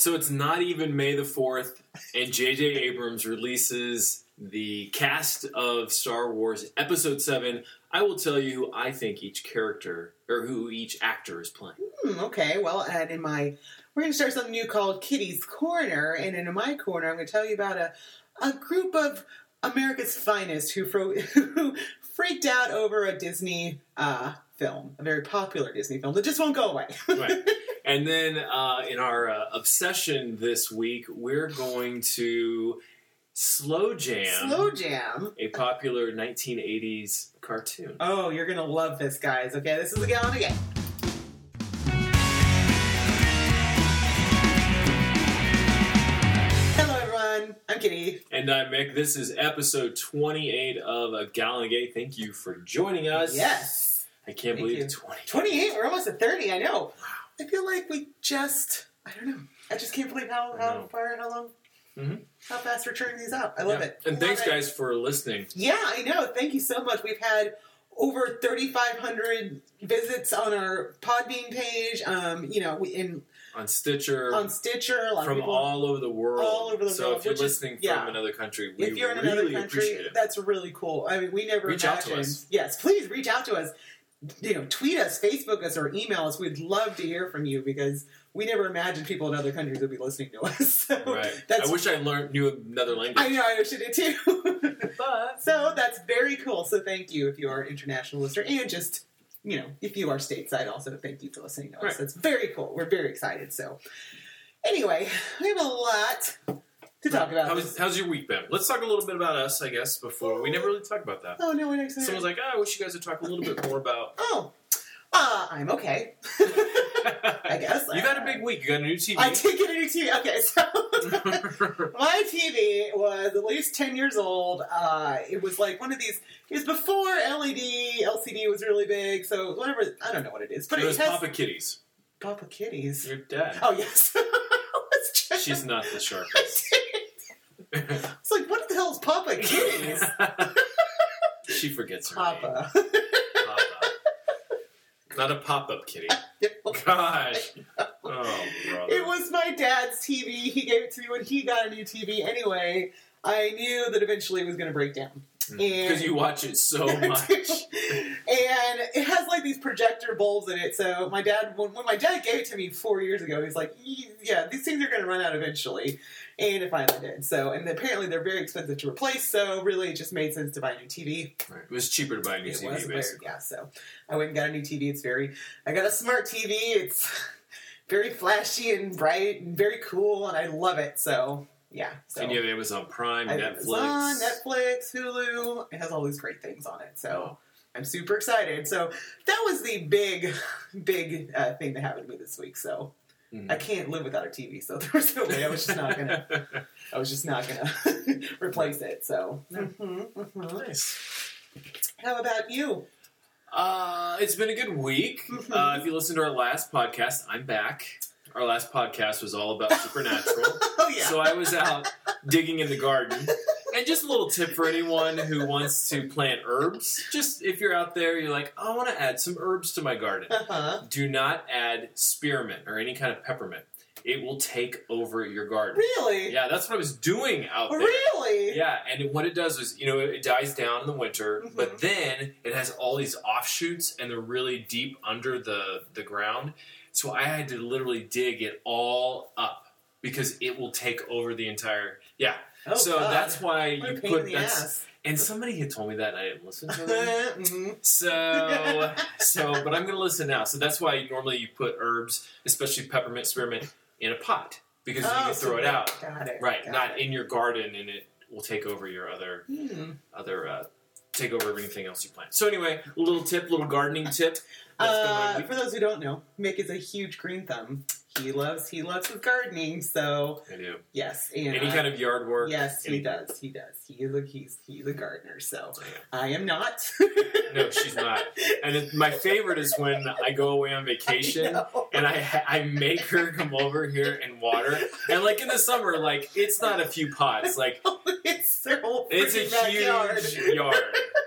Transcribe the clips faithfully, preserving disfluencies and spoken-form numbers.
So it's not even May the fourth, and J J Abrams releases the cast of Star Wars Episode seven. I will tell you, I think each character, or who each actor is playing. Hmm, okay, well, and in my, we're going to start something new called Kitty's Corner, and in my corner, I'm going to tell you about a, a group of America's finest who, fro- who freaked out over a Disney uh, film, a very popular Disney film that just won't go away. Right. And then uh, in our uh, obsession this week, we're going to Slow Jam. Slow Jam. A popular nineteen eighties cartoon. Oh, you're going to love this, guys. Okay, this is the Gallon Again. Hello, everyone. I'm Kitty. And I'm Mick. This is episode twenty-eight of A Gallon a Gay. Thank you for joining us. Yes. I can't Thank believe you. it's twenty. twenty-eight? We're almost at thirty, I know. Wow. I feel like we just, I don't know. I just can't believe how, how far, how long, Mm-hmm. how fast we're turning these out. I love Yeah. it. And I thanks, love it. guys, for listening. Yeah, I know. Thank you so much. We've had over thirty-five hundred visits on our Podbean page. Um, you know, we, in On Stitcher. on Stitcher. A lot From of people, all over the world. all over the so world, if you're which is- listening yeah. from another country, we if you're in really another country, appreciate it. that's really cool. I mean, we never Reach out imagined. to us. Yes, please reach out to us. You know, tweet us, Facebook us, or email us. We'd love to hear from you because we never imagined people in other countries would be listening to us. So Right. that's, I wish I learned knew another language. I know, I wish I did too. But So that's very cool. So thank you if you are an international listener, and just, you know, if you are stateside also, thank you for listening to us. Right. That's very cool. We're very excited. So anyway, we have a lot to talk about. How's, how's your week been? Let's talk a little bit about us, I guess, before. We never really talked about that. Oh, no, we're not excited. Someone's like, oh, I wish you guys would talk a little bit more about... Oh, uh, I'm okay. I guess. You've had a big week. You got a new T V. I did get a new T V. Okay, so my T V was at least ten years old. Uh, it was like one of these. It was before L E D, L C D was really big. So whatever, I don't know what it is, but it it, was has Papa Kitties. Papa Kitties. Your dad. Oh yes, Let's check. She's not the sharpest. I was like, what the hell is Papa Kitties? She forgets her name. Papa. Papa. Not a pop-up kitty. Gosh. Oh, brother. It was my dad's T V. He gave it to me when he got a new T V. Anyway, I knew that eventually it was going to break down. Because you watch it so much. And it has like these projector bulbs in it. So my dad, when, when my dad gave it to me four years ago, he's like, yeah, these things are going to run out eventually. And it finally did. So, and apparently they're very expensive to replace. So really it just made sense to buy a new T V. Right. It was cheaper to buy a new It T V, was very, basically. yeah, so I went and got a new T V. It's very, I got a smart T V. It's very flashy and bright and very cool. And I love it. So, yeah. So. And you have Amazon Prime, I have Netflix. Amazon, Netflix, Hulu. It has all these great things on it. So Oh. I'm super excited. So that was the big, big uh, thing that happened to me this week. So Mhm. I can't live without a T V. So there was no way. I was just not gonna. I was just not gonna replace it. So. Mm-hmm, mm-hmm. Nice. How about you? Uh, it's been a good week. Mhm. Uh, if you listen to our last podcast, I'm back. Our last podcast was all about Supernatural. Oh yeah. So I was out digging in the garden. And just a little tip for anyone who wants to plant herbs. Just if you're out there, you're like, oh, I want to add some herbs to my garden. Uh-huh. Do not add spearmint or any kind of peppermint. It will take over your garden. Really? Yeah, that's what I was doing out there. Really? Yeah, and what it does is, you know, it dies down in the winter, Mhm. but then it has all these offshoots, and they're really deep under the, the ground. So I had to literally dig it all up because it will take over the entire... Yeah, Oh, so God. that's why What a you pain put... in the That's, ass. and somebody had told me that, and I didn't listen to them. Mhm. So, so, but I'm going to listen now. So that's why normally you put herbs, especially peppermint, spearmint, in a pot because you Oh, can so throw it that- out. Got it. Right, got not it. in your garden, and it will take over your other, Hmm. other, uh, take over anything else you plant. So anyway, a little tip, little gardening tip. That's been my Uh, week. for those who don't know, Mick is a huge green thumb. He loves he loves his gardening. So I do. yes, and Any I- kind of yard work. yes, he any- does. He does. He is a he's he's a gardener. So I I am not. am. No, she's not. And it, my favorite is when I go away on I vacation. know. And I ha- I make her come over here and water. And like in the summer, like it's not a few pots. Like it's their whole it's a freaking backyard. huge yard.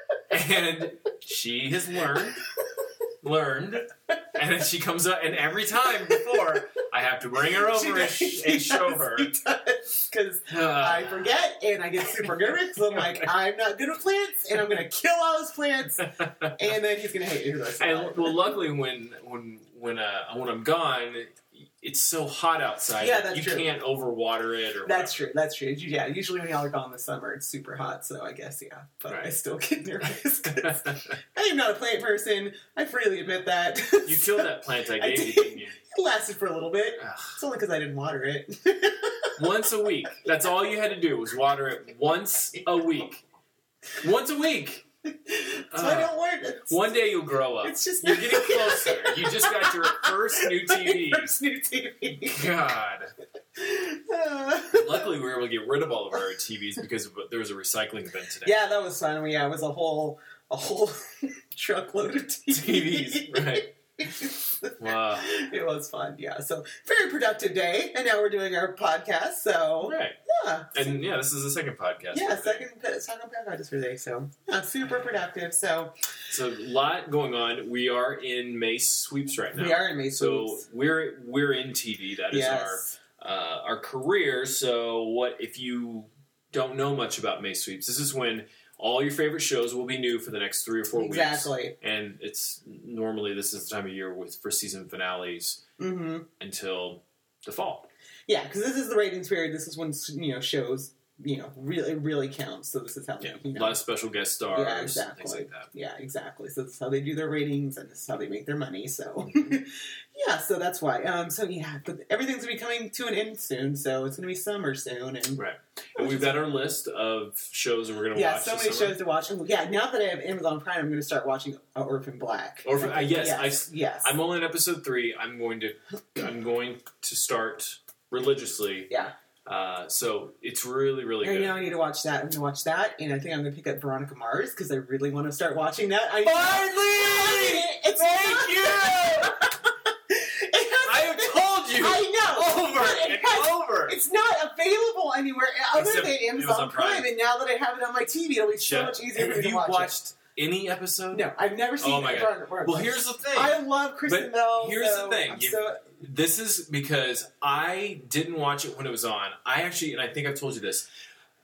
And she has learned, learned, and then she comes up, and every time before, I have have to bring her over and, does, and show her. Because I forget, and I get super nervous. So I'm like, I'm not good with plants, and I'm going to kill all those plants, and then he's going to hate me. And, well, luckily, when when when uh, when I'm gone, it's so hot outside. Yeah, that's you true. can't overwater it or That's whatever. true. That's true. Yeah, usually when y'all are gone in the summer, it's super hot. So I guess yeah, but Right. I still get nervous because I am not a plant person. I freely admit that. You killed that plant I I gave did. you, didn't you? It lasted for a little bit. Ugh. It's only because I didn't water it. Once a week. That's all you had to do was water it once a week. Once a week. so Uh, I don't water it. One day you'll grow up. It's just You're getting closer. You just got your first new T V. My first new T V. God. Uh, Luckily, we were able to get rid of all of our T Vs because there was a recycling event today. yeah, that was fun. Yeah, it was a whole a whole truckload of T Vs. T Vs, right. Wow. It was fun, yeah. So, very productive day, and now we're doing our podcast, so, Right. yeah. And yeah, this is the second podcast. Yeah, second, second podcast for today, so, yeah, super productive, so. So a lot going on. We are in May sweeps right now. We are in May So sweeps. we're we're in T V. That is Yes. our uh, our career. So what if you don't know much about May sweeps? This is when all your favorite shows will be new for the next three or four weeks. Exactly. And it's normally this is the time of year with for season finales Mm-hmm. until the fall. Yeah, because this is the ratings period. This is when, you know, shows, you know, really, really count. So this is how, Yeah, you a know. lot of special guest stars, Yeah, exactly. things like that. Yeah, exactly. So this is how they do their ratings, and this is how they make their money. So, yeah, so that's why. Um, so yeah, but everything's gonna be coming to an end soon. So it's gonna be summer soon, and Right. And we've got our list of shows that we're going to yeah, watch. so this many summer. shows to watch. And yeah, now that I have Amazon Prime, I'm going to start watching uh, Orphan Black. Orphan- uh, yes, yes, I- yes. I'm only in episode three. I'm going to I'm going to start religiously. Yeah. Uh, so it's really really Right good. now, I need to watch that. I'm going to watch that, and I think I'm going to pick up Veronica Mars because I really want to start watching that. I, Finally! It's Thank not- you! It has- I have told you I know. over It and has- over. It's not available anywhere other Except than Amazon, Amazon Prime. Prime. And now that I have it on my T V, it'll be so Shut- much easier for me Have to you watch watched any episode? it. No, I've never seen Oh my it. God. Veronica Mars. Well, here's the thing. I love Kristen But Bell. here's so the thing. I'm You- so- This is because I didn't watch it when it was on. I actually, and I think I've told you this.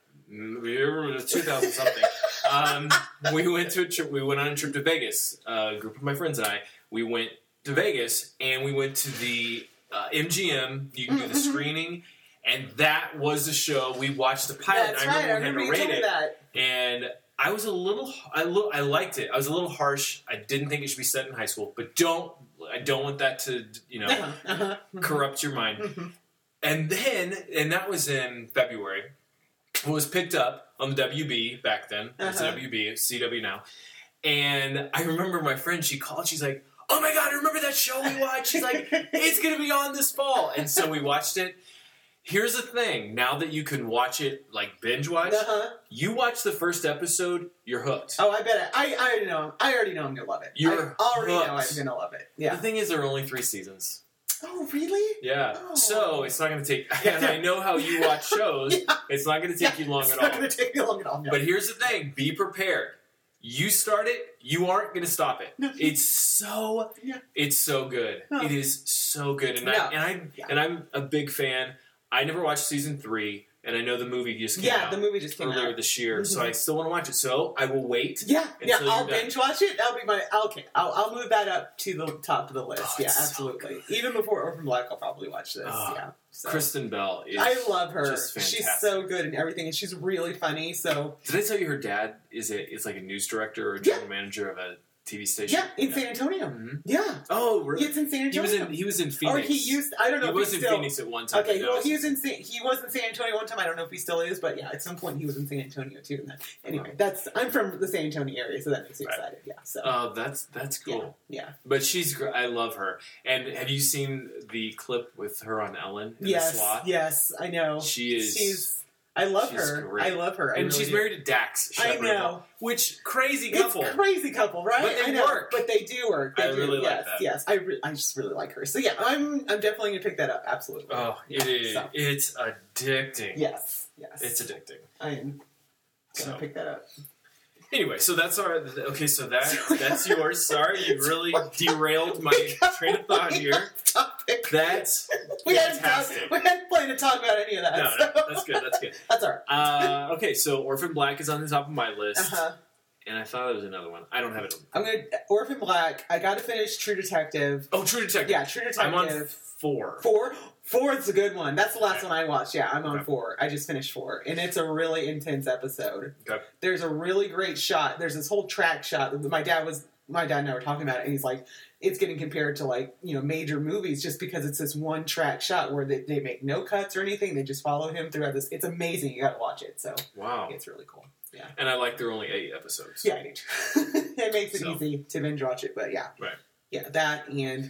two thousand something. um, we went to a trip. We went on a trip to Vegas. Uh, a group of my friends and I. We went to Vegas and we went to the uh, M G M. You can do the Mhm. screening, and that was the show. We watched the pilot. That's and I right. I remember remember we you had to told rate me it, that. and I was a little. I lo- I liked it. I was a little harsh. I didn't think it should be set in high school, but don't. I don't want that to you know Uh-huh, uh-huh. corrupt your mind. Mhm. And then, and that was in February. It was picked up on the W B back then. It was Uh-huh. W B, it's C W now. And I remember my friend, she called, she's like, oh my God, remember that show we watched? She's like, it's going to be on this fall. And so we watched it. Here's the thing. Now that you can watch it, like binge watch, Uh-huh. you watch the first episode, you're hooked. Oh, I bet I, I already know. I already know I'm gonna love it. You're I already know hooked. I'm gonna love it. The Yeah. thing is, there are only three seasons. Oh, really? Yeah. Oh. So it's not going to take, Yeah. and I know how you watch shows, Yeah. it's not going to take Yeah, you long it's at not all. gonna take me long at all. No. But here's the thing: be prepared. You start it, you aren't going to stop it. No. It's so, Yeah. it's so good. No. It is so good, and No. I and I Yeah. and I'm a big fan. I never watched season three, and I know the movie just came yeah, out the movie just came earlier out. this year, so Mhm. I still want to watch it. So I will wait. Yeah, yeah. until I'll you're done. binge watch it. That'll be my okay. I'll I'll move that up to the top of the list. Oh, yeah, it's so absolutely. Even before Orphan Black, I'll probably watch this. Oh, yeah. So. Kristen Bell is. I love her. just She's fantastic. so good in everything, and she's really funny. So Did I tell you her dad is a is like a news director or a general manager of a T V station? yeah, in San Antonio. Mhm. Yeah, Oh, really? it's in San He Antonio. was in he was in or Phoenix. he used. I don't know. He if was he's in still, Phoenix at one time. Okay, but well, now he he's- was in San, he was in San Antonio one time. I don't know if he still is, but yeah, at some point he was in San Antonio too. And that, anyway, that's I'm from the San Antonio area, so that makes me Right. excited. Yeah, so Oh, that's that's cool. yeah, But she's gr- I love her. And have you seen the clip with her on Ellen in yes, the sloth? yes, I know. She is. She's. I love she's her. great. I love her. I and really she's do. married to Dax I Shepard. know. Which crazy It's couple. a crazy couple, right? But they I know. work. But they do work. They I do. really like yes, that. Yes, I, re- I just really like her. So yeah, I'm I'm definitely gonna pick that up. Absolutely. Oh, Yeah, it is. so. It's addicting. Yes, yes. It's addicting. I am gonna So. pick that up. Anyway, so that's our... Okay, so that that's yours. Sorry, you really derailed my train of thought here. Topic. That's we fantastic. Hadn't, we hadn't planned to talk about any of that. No, so. no, that's good, that's good. That's all right. Uh, okay, so Orphan Black is on the top of my list. Uh-huh. And I thought there was another one. I don't have it. I'm going to... Orphan Black. I got to finish True Detective. Oh, True Detective. Yeah, True Detective. I'm on four. Four? Four is a good one. That's the last okay. one I watched. Yeah, I'm on okay. four. I just finished four. And it's a really intense episode. Okay. There's a really great shot. There's this whole track shot that my dad was... My dad and I were talking about it, and he's like, it's getting compared to, like, you know, major movies just because it's this one track shot where they, they make no cuts or anything. They just follow him throughout this. It's amazing. You got to watch it. So, wow. It's really cool. Yeah. And I like there are only eight episodes. Yeah, I do. It makes it So. easy to binge watch it, but yeah. Right. Yeah, that, and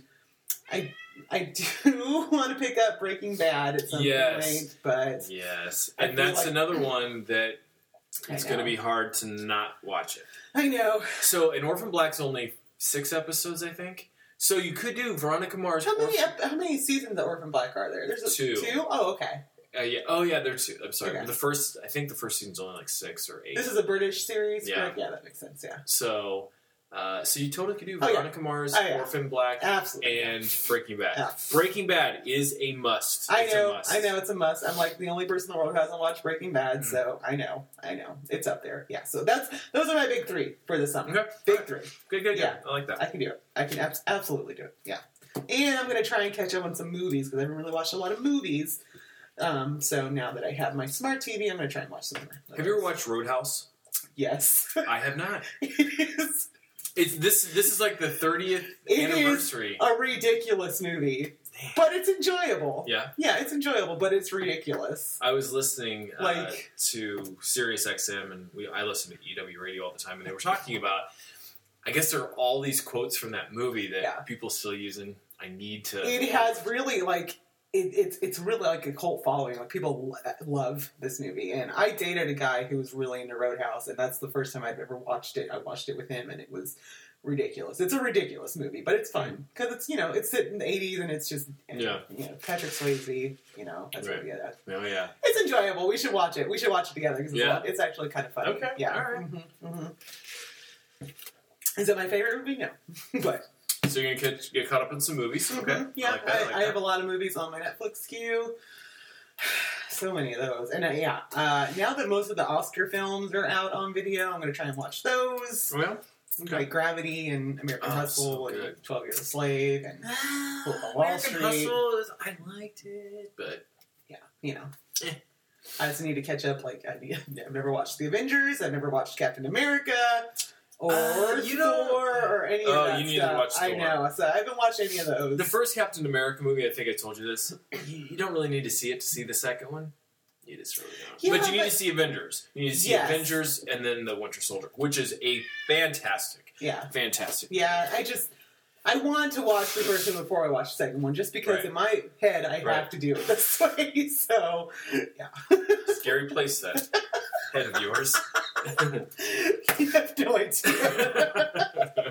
I I do want to pick up Breaking Bad at some yes. point, but... Yes. I And feel that's like- another one that it's I going to know. be hard to not watch it. I know. So, in Orphan Black's only six episodes, I think. So, you could do Veronica Mars. How many Orphan- ep- how many seasons of Orphan Black are there? There's a, Two. Two? Oh, okay. Uh, yeah. Oh, yeah, there are two. I'm sorry. Okay. The first, I think the first season's only like six or eight. This is a British series? Yeah. correct? Yeah, that makes sense, yeah. So, uh, so you totally could do Oh, yeah. Veronica Mars, Oh, yeah. Orphan Black, Absolutely. and Breaking Bad. Yeah. Breaking Bad is a must. I It's know, a must. I know, it's a must. I'm like the only person in the world who hasn't watched Breaking Bad, Mm. so I know, I know. It's up there. Yeah, so that's those are my big three for the summer. Okay. Big Okay. three. Good, good, good. Yeah. I like that. I can do it. I can abs- absolutely do it. Yeah. And I'm going to try and catch up on some movies because I haven't really watched a lot of movies. Um, so now that I have my smart T V, I'm going to try and watch some more. Have you ever watched Roadhouse? Yes. I have not. It is It's this. This is like the thirtieth It anniversary. a ridiculous movie, but it's enjoyable. Yeah. Yeah, it's enjoyable, but it's ridiculous. I was listening uh, Like- to Sirius X M, and we, I listen to E W Radio all the time, and they were talking about. I guess there are all these quotes from that movie that Yeah. people still using. I need to. It has really, like, it, it's it's really like a cult following. Like, people lo- love this movie. And I dated a guy who was really into Roadhouse, and that's the first time I've ever watched it. I watched it with him, and it was ridiculous. It's a ridiculous movie, but it's fun. Because it's, you know, it's set in the eighties, and it's just, Yeah. you know, Patrick Swayze, you know, that's Right. what we get at. Oh yeah. It's enjoyable. We should watch it. We should watch it together, because it's, a Yeah. lot- it's actually kind of funny. Okay. Yeah. All right. Mm-hmm. Mm-hmm. Is it my favorite movie? No. But... So you're gonna get, get caught up in some movies. Okay. Mhm. Yeah, I, like that. I, I, like I that. have a lot of movies on my Netflix queue. So many of those. And uh, yeah, uh, now that most of the Oscar films are out on video, I'm going to try and watch those. Well, okay. Like Gravity and American Oh, Hustle so and good. twelve Years a Slave and Wolf of Wall American Street. Hustle, is, I liked it, but Yeah, you know. Eh. I just need to catch up. Like, I, I've never watched The Avengers. I've never watched Captain America. Or Uh, you don't- Thor, or any of Oh, that you need to stuff. watch I Thor. know, so I haven't watched any of those. the first Captain America movie, I think I told you this. You, you don't really need to see it to see the second one. You just really don't. Yeah, but you need but- to see Avengers. You need to see Yes. Avengers and then the Winter Soldier, which is a fantastic, Yeah. fantastic. Yeah, I just I want to watch the first one before I watch the second one, just because Right. in my head I Right. have to do it this way. So, yeah, Scary place that head of yours. you have no idea.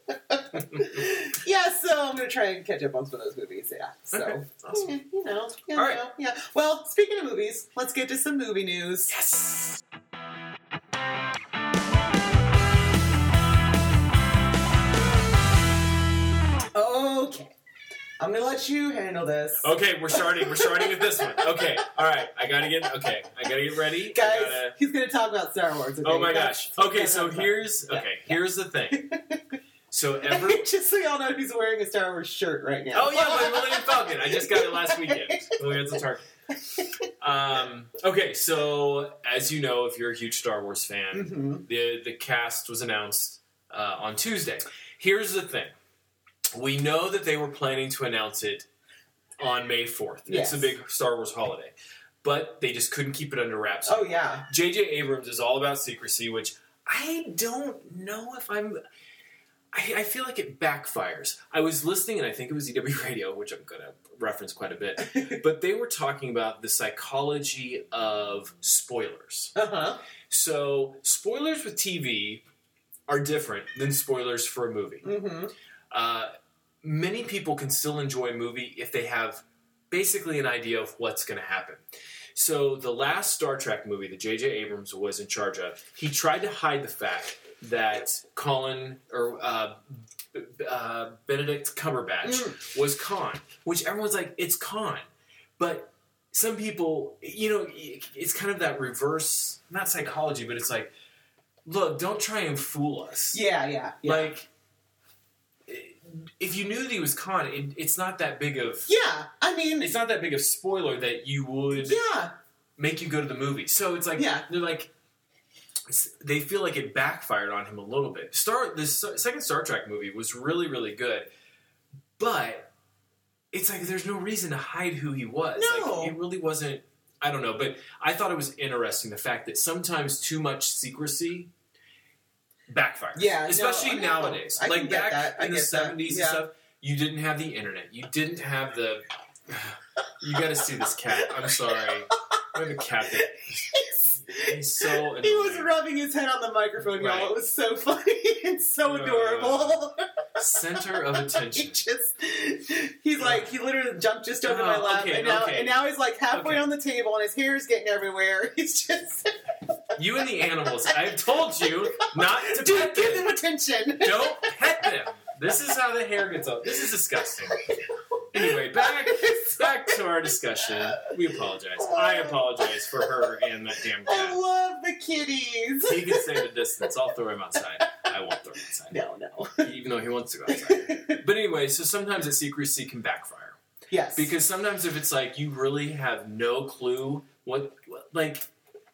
Yeah, so I'm gonna try and catch up on some of those movies. Yeah, so Okay, awesome. yeah, you know, you All know, right. yeah. Well, speaking of movies, let's get to some movie news. Yes. Okay, I'm gonna let you handle this, Okay, we're starting. We're starting with this one. Okay, all right. I gotta get. Okay, I gotta get ready. I guys. gotta- He's gonna talk about Star Wars. Okay? oh my That's- gosh. Okay, that's so what I'm here's. Yeah, Okay, yeah. here's the thing. So every. Just so y'all know, he's wearing a Star Wars shirt right now. Oh yeah, my Millennium Falcon. I just got it last weekend. We had some Target. Um, okay, so as you know, if you're a huge Star Wars fan, hmm the the cast was announced uh, on Tuesday. Here's the thing: we know that they were planning to announce it on May fourth. Yes. It's a big Star Wars holiday, but they just couldn't keep it under wraps. Oh yeah. J J Abrams is all about secrecy, which I don't know if I'm. I, I feel like it backfires. I was listening, and I think it was E W Radio, which I'm going to reference quite a bit, but they were talking about the psychology of spoilers. Uh huh. So, spoilers with T V are different than spoilers for a movie. Mm-hmm. Uh, many people can still enjoy a movie if they have basically an idea of what's going to happen. So the last Star Trek movie that J J Abrams was in charge of, he tried to hide the fact that Colin or uh, uh, Benedict Cumberbatch mm. was Khan, which everyone's like, it's Khan. But some people, you know, it's kind of that reverse, not psychology, but it's like, look, don't try and fool us. Yeah, yeah, yeah. Like, if you knew that he was Khan, it, it's not that big of... Yeah, I mean... It's not that big of spoiler that you would yeah. make you go to the movie. So it's like, yeah. they're like... They feel like it backfired on him a little bit. Star The second Star Trek movie was really, really good. But it's like there's no reason to hide who he was. No. Like, it really wasn't... I don't know, but I thought it was interesting, the fact that sometimes too much secrecy backfires. Yeah, especially no, nowadays. I like back that. in the seventies yeah. and stuff, you didn't have the internet. You didn't have the... You gotta see this cat. I'm sorry. I'm the cat that... He's so annoying. He was rubbing his head on the microphone, right. y'all. It was so funny and so uh, adorable. Center of attention. he just, he's like, he literally jumped just over oh, my lap, okay, and now, okay. and now he's like halfway okay. on the table, and his hair is getting everywhere. He's just. You and the animals. I've told you not to Dude, pet give them. them attention. Don't pet them. This is how the hair gets up. This is disgusting. Anyway, back back to our discussion. We apologize. I apologize for her and that damn cat. I love the kitties. He can stay at a distance. I'll throw him outside. I won't throw him outside. No, no. Even though he wants to go outside. But anyway, so sometimes the secrecy can backfire. Yes. Because sometimes if it's like you really have no clue what, what like...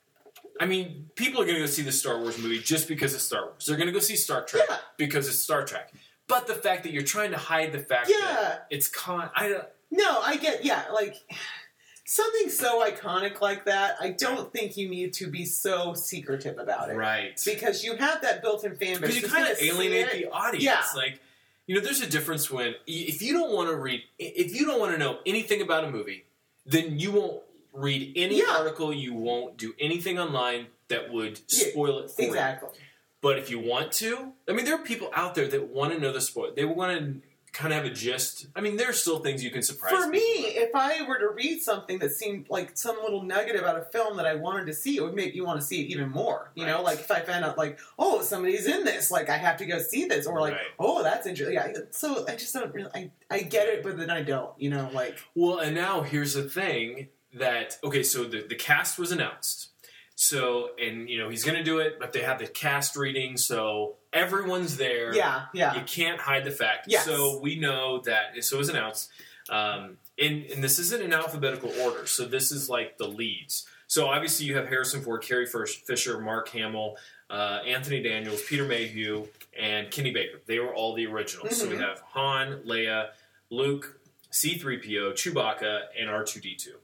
I mean, people are going to go see the Star Wars movie just because it's Star Wars. They're going to go see Star Trek yeah. because it's Star Trek. But the fact that you're trying to hide the fact yeah. that it's con... I don't... No, I get... Yeah, like... Something so iconic like that, I don't think you need to be so secretive about it. Right. Because you have that built-in fan base. Because you kind of alienate the audience. Yeah. Like, you know, there's a difference when... If you don't want to read... If you don't want to know anything about a movie, then you won't read any yeah. article, you won't do anything online that would spoil it for you. Exactly. But if you want to... I mean, there are people out there that want to know the spoil. They want to kind of have a gist. I mean, there are still things you can surprise For me, with. if I were to read something that seemed like some little nugget about a film that I wanted to see, it would make you want to see it even more. You right. know, like if I found out, like, oh, somebody's in this, like, I have to go see this. Or like, right. oh, that's interesting. Yeah, so I just don't really... I, I get it, but then I don't, you know, like... Well, and now here's the thing that... Okay, so the, the cast was announced. So, and, you know, he's going to do it, but they have the cast reading, so everyone's there. Yeah, yeah. You can't hide the fact. Yes. So we know that, so it was announced. Um, and, and this isn't in alphabetical order, so this is like the leads. So obviously you have Harrison Ford, Carrie Fisher, Mark Hamill, uh, Anthony Daniels, Peter Mayhew, and Kenny Baker. They were all the originals. Mm-hmm. So we have Han, Leia, Luke, C three P O, Chewbacca, and R two D two.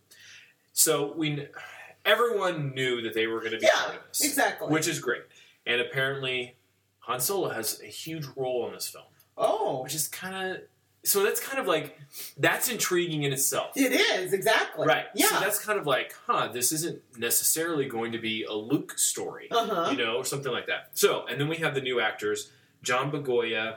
So we... Everyone knew that they were going to be yeah, part of this. Exactly. Which is great. And apparently, Han Solo has a huge role in this film. Oh. Which is kind of... So that's kind of like... That's intriguing in itself. It is, exactly. Right. Yeah. So that's kind of like, huh, this isn't necessarily going to be a Luke story. Uh-huh. You know, or something like that. So, and then we have the new actors. John Boyega,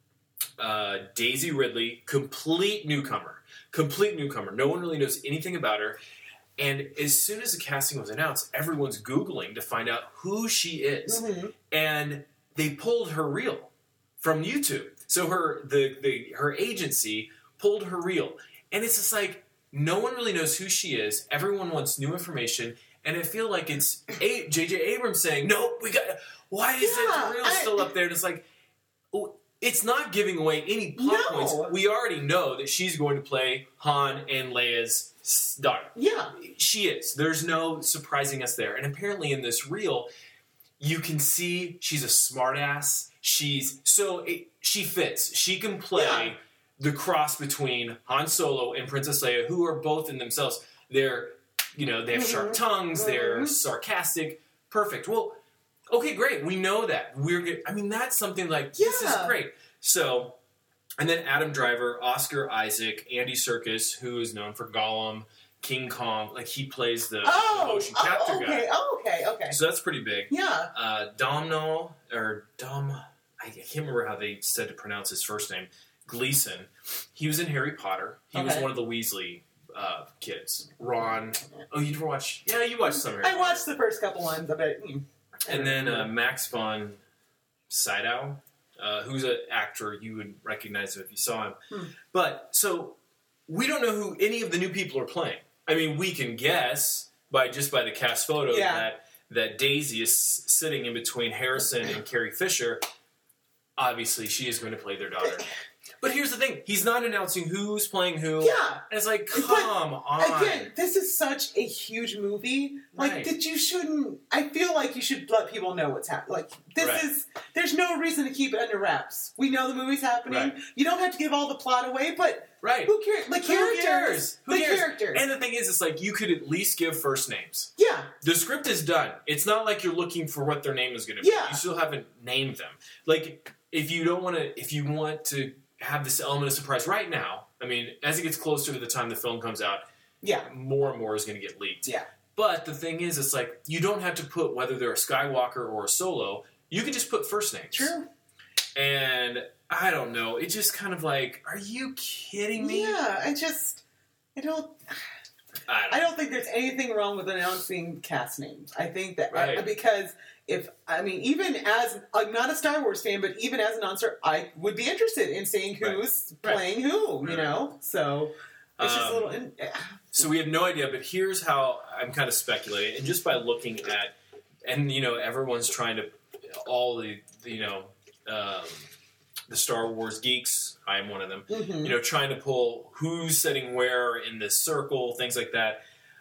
uh, Daisy Ridley, complete newcomer. Complete newcomer. No one really knows anything about her. And as soon as the casting was announced, everyone's Googling to find out who she is. Mm-hmm. And they pulled her reel from YouTube. So her the, the her agency pulled her reel. And it's just like, no one really knows who she is. Everyone wants new information. And I feel like it's a- J J Abrams saying, nope, we got... Why is yeah, that reel I, still up there? And it's like... Oh, it's not giving away any plot no. points. We already know that she's going to play Han and Leia's daughter. Yeah. She is. There's no surprising us there. And apparently in this reel, you can see she's a smartass. She's... So it, she fits. She can play yeah. the cross between Han Solo and Princess Leia, who are both in themselves. They're, you know, they have sharp mm-hmm. tongues. Mm-hmm. They're sarcastic. Perfect. Well... Okay, great. We know that. We're good. I mean, that's something like, yeah. this is great. So, and then Adam Driver, Oscar Isaac, Andy Serkis, who is known for Gollum, King Kong. Like, he plays the, oh, the motion capture oh, okay. guy. Oh, okay, okay. So that's pretty big. Yeah. Uh, Domhnall, or Dom, I can't remember how they said to pronounce his first name, Gleason. He was in Harry Potter. He okay. was one of the Weasley uh, kids. Ron. Oh, you never watched? Yeah, you watched some. I watched the first couple ones of it. Mm, and then uh, Max von Sydow, uh, who's an actor you would recognize him if you saw him. Hmm. But so we don't know who any of the new people are playing. I mean, we can guess by just by the cast photo Yeah. that that Daisy is sitting in between Harrison and Carrie Fisher. Obviously, she is going to play their daughter. But here's the thing: he's not announcing who's playing who. Yeah. And it's like, come But, on. Again, this is such a huge movie. Like, Right. that you shouldn't. I feel like you should let people know what's happening. Like, this Right. is. There's no reason to keep it under wraps. We know the movie's happening. Right. You don't have to give all the plot away, but Right. who cares? The Who characters. cares? Who the cares? characters. And the thing is, it's like you could at least give first names. yeah. The script is done. It's not like you're looking for what their name is going to be. Yeah. You still haven't named them. Like, if you don't want to, if you want to have this element of surprise right now, I mean, as it gets closer to the time the film comes out, Yeah. more and more is going to get leaked. Yeah. But the thing is, it's like, you don't have to put whether they're a Skywalker or a Solo. You can just put first names. True. And I don't know. It's just kind of like, are you kidding me? Yeah. I just. I don't. I don't, I don't think there's anything wrong with announcing cast names. I think that Right. because if I mean, even as I'm not a Star Wars fan, but even as an announcer, I would be interested in seeing who's Right. playing who. Right. You know, so it's just a Um, little. In, So we have no idea, but here's how I'm kind of speculating, and just by looking at, and you know, everyone's trying to, all the, the you know, um, the Star Wars geeks. I am one of them. mhm. You know, trying to pull who's sitting where in this circle, things like that.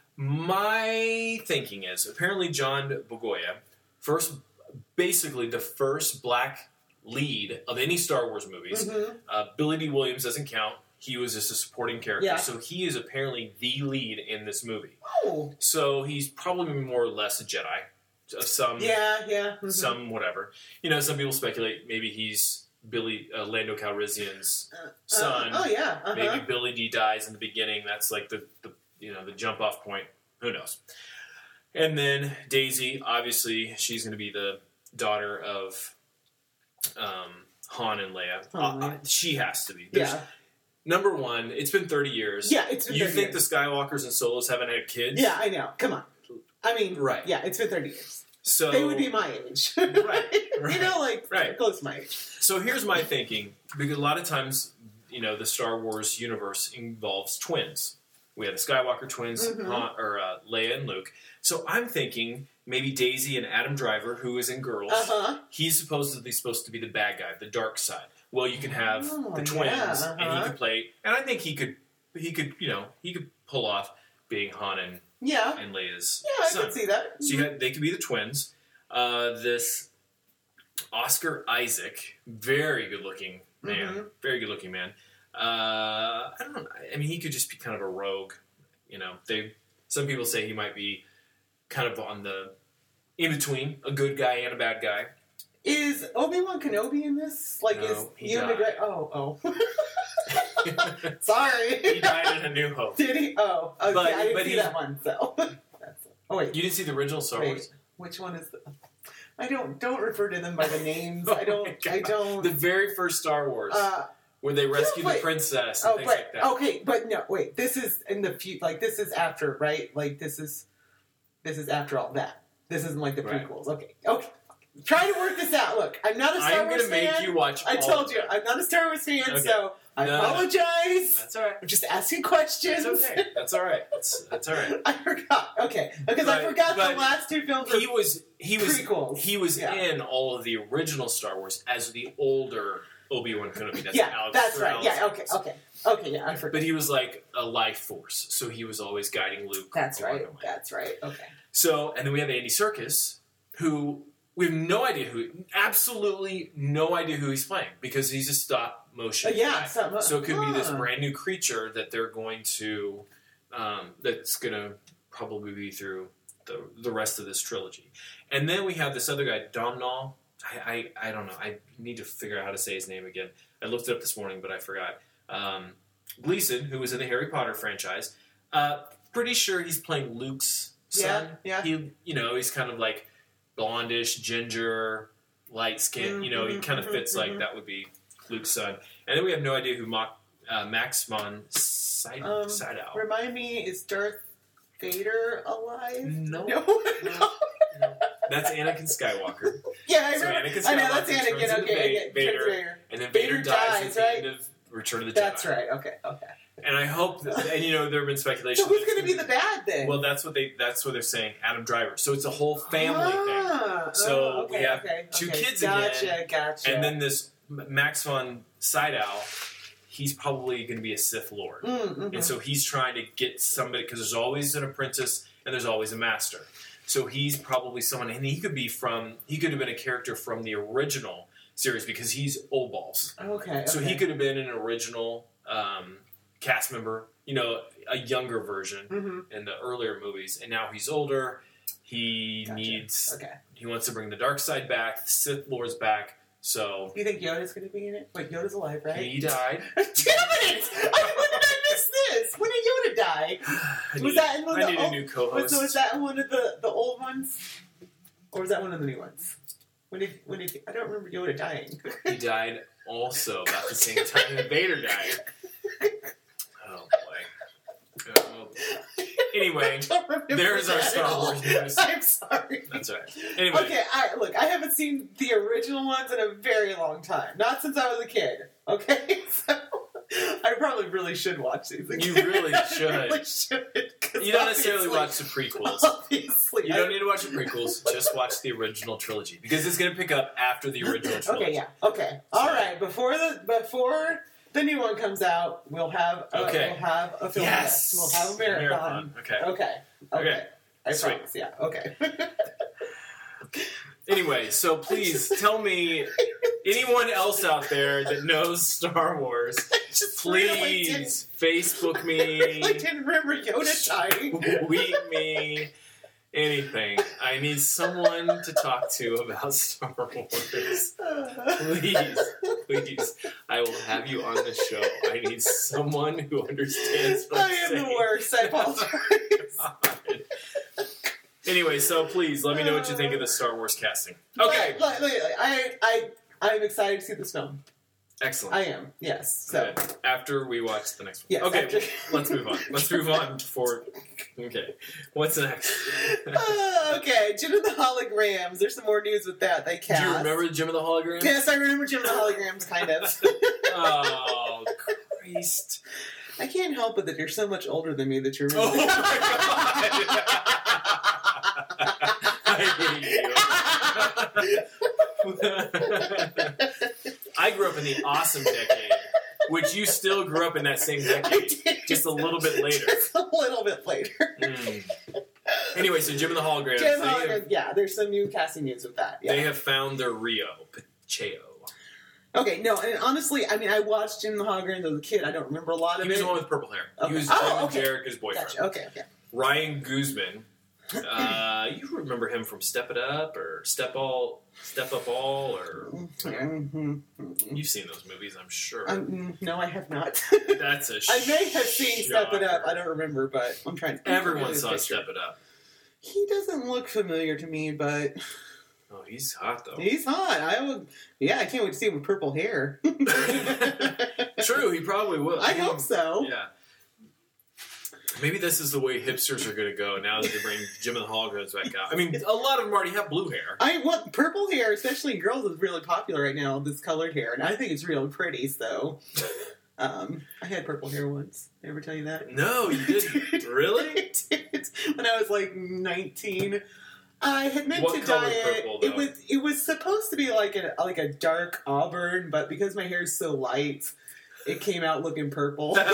My thinking is apparently John Boyega, first, basically the first black lead of any Star Wars movies. Mhm. Uh, Billy D. Williams doesn't count. He was just a supporting character. Yeah. So he is apparently the lead in this movie. Oh, So he's probably more or less a Jedi. Of some, yeah, yeah. mhm. some whatever. You know, some people speculate maybe he's Billy uh, Lando Calrissian's Uh, son. oh yeah. Uh-huh. Maybe Billy D dies in the beginning. That's like the, the you know the jump off point. Who knows? And then Daisy, obviously, she's going to be the daughter of um, Han and Leia. Oh, Uh, yeah. she has to be. There's, Yeah. Number one, it's been thirty years. Yeah. It's been You thirty think years. the Skywalkers and Solos haven't had kids? Yeah, I know. Come on. I mean, Right. Yeah, it's been thirty years. So They would be my age. Right, right, You know, like right. close to my age. So here's my thinking, because a lot of times, you know, the Star Wars universe involves twins. We have the Skywalker twins, Mhm. Han, or uh, Leia and Luke. So I'm thinking maybe Daisy and Adam Driver, who is in Girls, Uh huh. he's supposedly supposed to be the bad guy, the dark side. Well, you can have Oh, the twins, yeah, and he uh-huh. could play, and I think he could, he could, you know, he could pull off being Han and, Yeah. and Leia's Yeah, I son. could see that. So you had, they could be the twins. Uh, this Oscar Isaac, very good looking man, Mhm. very good looking man. Uh, I don't know. I mean, he could just be kind of a rogue. You know, they. Some people say he might be kind of on the in between, a good guy and a bad guy. Is Obi-Wan Kenobi in this? Like, No, is he Ewan died. McGregor? Oh, oh. Sorry. He died in A New Hope. Did he? Oh, okay. But- I didn't but see he's- that one. So, That's, oh wait, You didn't see the original Star wait. Wars? Which one is the? I don't don't refer to them by the names. Oh I don't. my I God. don't. The very first Star Wars, uh, where they rescued wait. the princess and oh, things but like that. okay, but no, wait. This is in the future. Like this is after, right? Like this is this is after all that. This isn't like the Right. prequels. Okay, okay. Try to work this out. Look, I'm not a Star I'm Wars gonna make fan. you watch. I all told of you, them. I'm not a Star Wars fan, Okay. so I No, no, no. apologize. That's all right. I'm just asking questions. That's okay. That's all right. That's, that's all right. I forgot. Okay, because I But- forgot but the last two films were He was he was prequels. he was Yeah. in all of the original Star Wars as the older Obi-Wan Kenobi. That's yeah, Alex, that's or right. Alex Yeah, okay, Jones. okay, okay. Yeah, I forgot. But he was like a life force, so he was always guiding Luke. That's along right. the way. That's right. Okay. So, and then we have Andy Serkis, who we have no idea who, absolutely no idea who he's playing because he's a stop motion. Uh, yeah. guy. So, So it could be this huh. brand new creature that they're going to, um, that's going to probably be through the the rest of this trilogy. And then we have this other guy, Domhnall. I, I I don't know. I need to figure out how to say his name again. I looked it up this morning, but I forgot. Um, Gleason, who was in the Harry Potter franchise. Uh, pretty sure he's playing Luke's son. Yeah, yeah. He, you know, he's kind of like blondish, ginger, light skin. You know, he Mhm, kind of mhm, fits mhm. like that would be Luke's son. And then we have no idea who Mock, uh, Max von Side Um, Side Owl. Remind me, is Darth Vader alive? No. No. No. No. That's Anakin Skywalker. Yeah, I So remember. Anakin I know, Skywalker that's turns Anakin. into Okay, Va- okay. Vader, Turns Vader. And then Vader, Vader dies, dies, at the right? end of Return of the Jedi. That's right. Okay, okay. And I hope that, and you know, there have been speculation. So who's that going to it's be the bad then? Well, that's what they. That's what they're saying. Adam Driver. So it's a whole family ah, thing. So oh, okay, we have okay, two okay. kids gotcha, again, Gotcha, and then this Max von Sydow. He's probably going to be a Sith Lord, mm, mm-hmm. and so he's trying to get somebody because there's always an apprentice and there's always a master. So he's probably someone, and he could be from. He could have been a character from the original series because he's old balls. Okay. So okay. he could have been an original um, cast member, you know, a younger version mm-hmm. in the earlier movies, and now he's older. He Gotcha. needs. Okay. He wants to bring the dark side back, the Sith Lord's back. So You think Yoda's going to be in it? Wait, Yoda's alive, right? he died. Damn it! I, when did I miss this? When did Yoda die? I Was need, that in one I of need the a old- new co-host. Was, so was that one of the, the old ones, or was that one of the new ones? When did when did I don't remember Yoda dying? He died also about the same time that Vader died. Oh boy. Oh. Anyway, there's our Star Wars news. I'm sorry. That's all right. Anyway, Okay, I, look, I haven't seen the original ones in a very long time. Not since I was a kid. Okay, so I probably really should watch these again. You really should. I really should. 'Cause you don't necessarily obviously- watch the prequels. Obviously, You I- don't need to watch the prequels. Just watch the original trilogy because it's going to pick up after the original trilogy. Okay, yeah. Okay. All right. Before the before the new one comes out, we'll have a, Okay. we'll have a film Yes. fest. We'll have a marathon. Okay. Okay. Okay. Okay. I Sweet. promise. Yeah. Okay. Anyway, so please tell me, anyone else out there that knows Star Wars, Just really didn't, please Facebook really me, didn't remember Yoda dying. tweet me, anything. I need someone to talk to about Star Wars. Please, please. I will have you on the show. I need someone who understands what I I'm am saying. the worst. I apologize. Anyway, so please let me know what you think of the Star Wars casting. Okay, Like, like, like, I I I'm excited to see this film. excellent. I am. Yes. So. Good. After we watch the next one. Yes, okay, after- let's move on. Let's move on before. Okay, what's next? Uh, okay, Jim and the Holograms. There's some more news with that. They cast. Do you remember the Jim of the Holograms? Yes, I remember Jim and the Holograms, kind of. Oh, Christ. I can't help it that you're so much older than me that you Oh remember. my God. I hate you. I grew up in the awesome decade, which you still grew up in that same I decade, did. just a little bit later. Just a little bit later. Mm. Anyway, so Jim and the Holograms, Jim they, Holograms, have, yeah, there's some new casting news with that. Yeah. they have found their Rio Pacheco. Okay, no, and honestly, I mean, I watched Jim and the Holograms as a kid. I don't remember a lot of He was it. the one with purple hair. Okay. He was Oh, Jim okay. and Jerica's boyfriend. Gotcha. Okay, okay. Ryan Guzman. Uh, you remember him from Step It Up or Step All, Step Up All, or Mm-hmm. you've seen those movies, I'm sure. Um, no, I have not. That's a I may have seen Step It Up. shocker. I don't remember, but I'm trying to. Everyone his saw picture. Step It Up. He doesn't look familiar to me, but Oh, he's hot though. he's hot. I would. Yeah, I can't wait to see him with purple hair. True, he probably will. I hope so. Yeah. Maybe this is the way hipsters are going to go now that they bring Jim and the Holograms back out. I mean, a lot of them already have blue hair. I want purple hair, especially in girls, is really popular right now. This colored hair, and I think it's real pretty. So, um, I had purple hair once. Did I ever tell you that? No, you didn't. Really? I did. When I was like nineteen. I had meant What to color dye it. purple, It though? was it was supposed to be like a like a dark auburn, but because my hair is so light, it came out looking purple. So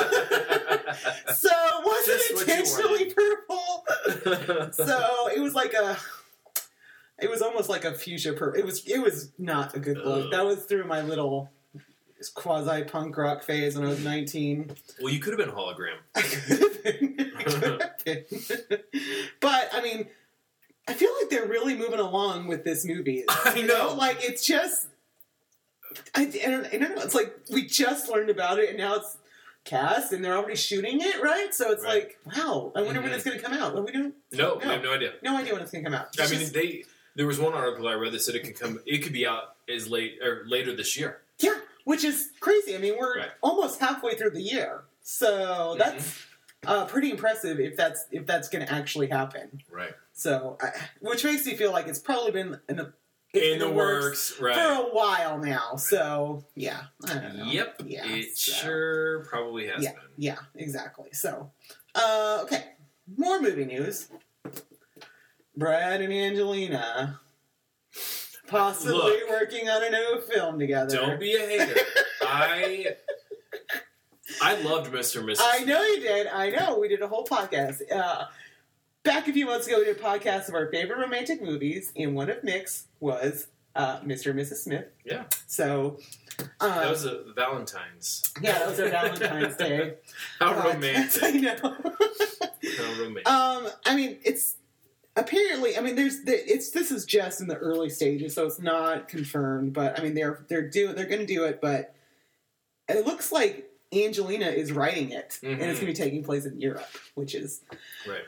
it wasn't Just what you intentionally purple. So it was like a. It was almost like a fuchsia purple. It was it was not a good look. Ugh. That was through my little quasi punk rock phase when I was nineteen. Well, you could have been a hologram. I could have been. I could have been. But I mean, I feel like they're really moving along with this movie. I You know. like it's just. I, I, don't, I don't know. It's like we just learned about it, and now it's cast, and they're already shooting it, right? So it's Right. like, wow. I wonder when Mhm. it's going to come out. We don't. No, No. we have no idea. No idea when it's going to come out. I It's mean, just- they. There was one article I read that said it could come. It could be out as late or later this year. yeah, which is crazy. I mean, we're Right. almost halfway through the year. So that's uh, pretty impressive if that's if that's going to actually happen. Right. So, I, which makes me feel like it's probably been in the in, in the works, works right. for a while now. So yeah, I don't know. Yep. Yeah. It so. sure probably has yeah, been. Yeah. Exactly. So, uh, okay, more movie news. Brad and Angelina possibly Look, working on a new film together. Don't be a hater. I I loved Mister and Missus I know you did. I know. We did a whole podcast. Uh, back a few months ago, we did a podcast of our favorite romantic movies, and one of Nick's was uh, Mister and Missus Smith. Yeah. So... Um, that was a Valentine's. Yeah, that was our Valentine's Day. How uh, romantic. I know. How romantic. Um, I mean, it's... Apparently, I mean, there's it's this is just in the early stages, so it's not confirmed. But I mean, they're they're doing they're going to do it, but it looks like Angelina is writing it, mm-hmm. and it's going to be taking place in Europe, which is right.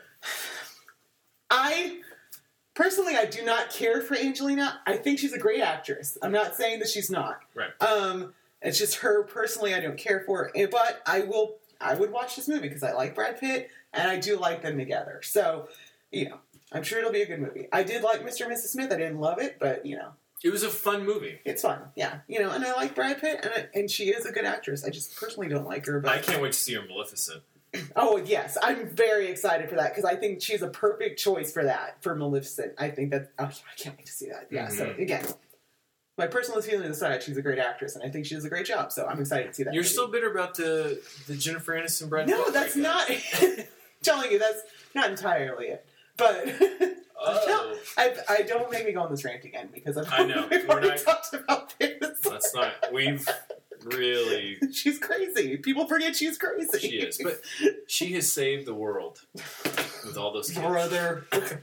I personally, I do not care for Angelina. I think she's a great actress. I'm not saying that she's not. Right. Um, it's just her personally. I don't care for, but I will. I would watch this movie because I like Brad Pitt and I do like them together. So, you know. I'm sure it'll be a good movie. I did like Mister and Missus Smith. I didn't love it, but, you know. It was a fun movie. It's fun, yeah. You know, and I like Brad Pitt, and, I, and she is a good actress. I just personally don't like her. But I can't wait to see her in Maleficent. Oh, yes. I'm very excited for that, because I think she's a perfect choice for that, for Maleficent. I think that... Oh, I can't wait to see that. Yeah, mm-hmm. So, again, my personal feeling aside, she's a great actress, and I think she does a great job, so I'm excited to see that. You're movie. Still bitter about the, the Jennifer Aniston Brad Pitt? No, that's not... telling you, that's not entirely it. But... Oh. I, I don't make me go on this rant again because I've, I know. we've We're already not, talked about this. That's not. We've really. She's crazy. People forget she's crazy. She is, but she has saved the world with all those kids. Brother.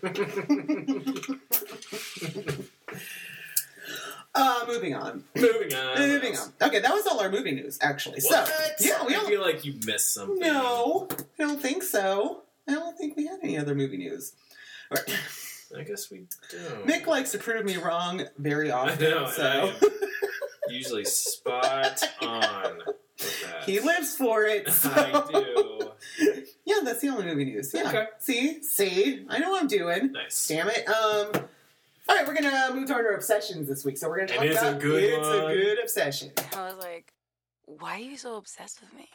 uh, moving on. Moving on. Moving on. Okay, that was all our movie news, actually. What? So, yeah, we I don't. feel like you missed something. No, I don't think so. I don't think we had any other movie news. Right. I guess we don't. Nick likes to prove me wrong very often. I know, so. I am usually spot on with that. He lives for it. So. I do. Yeah, that's the only movie news. Yeah. Okay. See? See? I know what I'm doing. Nice. Damn it. Um, all right, we're going to move to our obsessions this week. So we're going to talk it is about... a good It's one. a good obsession. I was like, why are you so obsessed with me?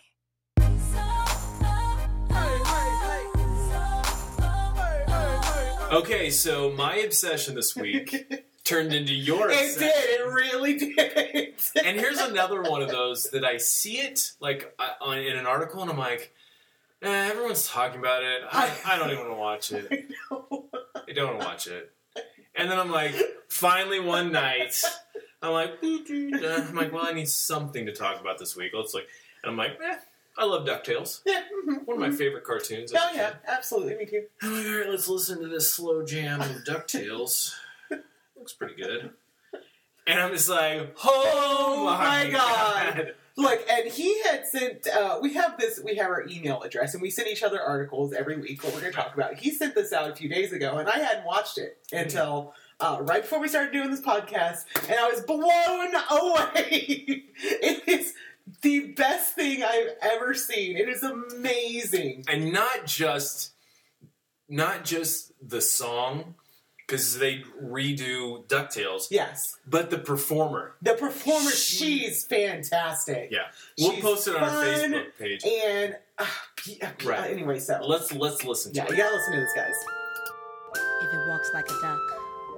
Okay, so my obsession this week turned into your It obsession. did. It really did. And here's another one of those that I see it like uh, on, in an article, and I'm like, eh, everyone's talking about it. I, I don't even want to watch it. I know. I don't want to watch it. And then I'm like, finally one night, I'm like, I'm like, well, I need something to talk about this week. Let's like, and I'm like, eh, I love DuckTales. Yeah. Mm-hmm, One of my mm-hmm. favorite cartoons. Oh, yeah. Absolutely. Me too. I'm like, all right, let's listen to this slow jam of DuckTales. Looks pretty good. And I'm just like, oh, Oh my, my God. God. Look, and he had sent, uh, we have this, we have our email address, and we send each other articles every week, what we're going to talk about. He sent this out a few days ago, and I hadn't watched it until uh, right before we started doing this podcast, and I was blown away. It is the best thing I've ever seen. It is amazing. And not just, not just the song, because they redo DuckTales, Yes. but the performer. The performer, She- she's fantastic. Yeah, we'll She's post it on our fun, Facebook page. And, uh, p- uh, p- Right. anyway, so. Let's let's listen to yeah, it. you gotta listen to this, guys. If it walks like a duck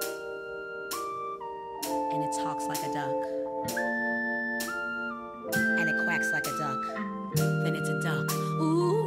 and it talks like a duck and it quacks like a duck, then it's a duck. Ooh,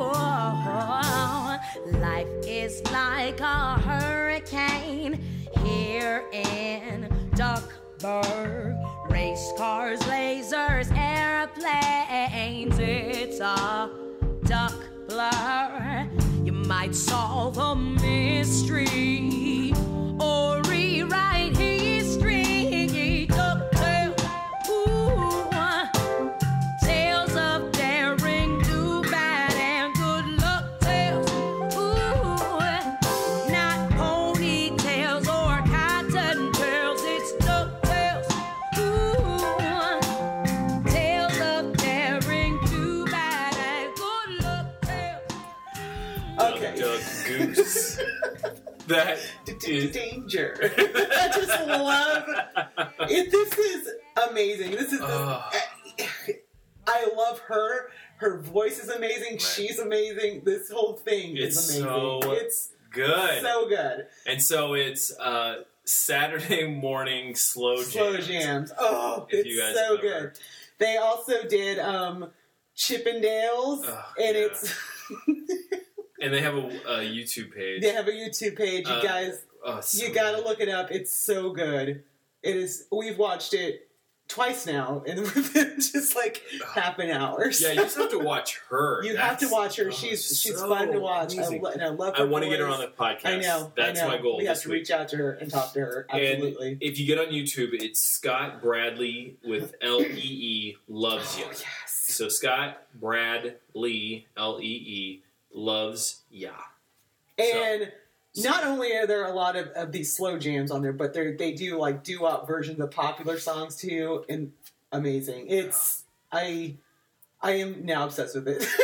life is like a hurricane here in Duckburg. Race cars, lasers, airplanes. It's a duck blur. You might solve a mystery or rewrite history. DuckTales, ooh, tales of daring, do bad and good luck tales. Ooh, not ponytails or cottontails. It's DuckTales. Ooh, tales of daring, do bad and good goose. That is danger. I just love it. This is amazing. This is. Oh. I love her. Her voice is amazing. Right. She's amazing. This whole thing It's is amazing. so it's good. so good. And so it's uh, Saturday morning slow jams. Slow jams. Oh, If it's you guys so remember. good. They also did um, Chippendales, Oh, and yeah. it's. And they have a, a YouTube page. They have a YouTube page. You Uh, guys, Oh, so you gotta good. look it up. It's so good. It is. We've watched it twice now, and within just like half an hour. Yeah, you just have to watch her. You have to That's- watch her. oh, she's she's so fun to watch. I, amazing. lo- and I love her I want to get her voice. on the podcast. I know. That's I know. my goal We have this to week. reach out to her and talk to her. Absolutely. And if you get on YouTube, it's Scott Bradley with L E E loves you. Oh, yes. So Scott Bradley L E E loves ya. And not only are there a lot of, of these slow jams on there, but they they do like do up versions of popular songs too, and amazing. It's I I am now obsessed with it.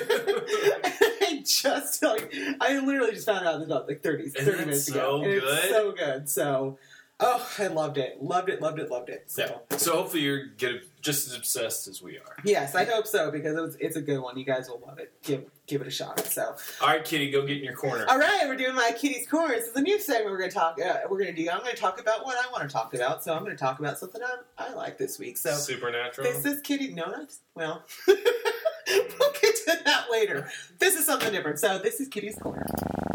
I just like I literally just found out about like thirty, Isn't thirty that minutes so ago. And good? it's so good. So oh, I loved it. Loved it, loved it, loved it. So Yeah. So hopefully you're get just as obsessed as we are. yes, I hope so because it was, it's a good one. You guys will love it. Give give it a shot. So All right, Kitty, go get in your corner. all right, we're doing my Kitty's Corner. This is a new segment we're going to talk. Uh, we're going to do. I'm going to talk about what I want to talk about. So I'm going to talk about something I, I like this week. So Supernatural. this is Kitty. No, not well. We'll get to that later. This is something different. So this is Kitty's Corner.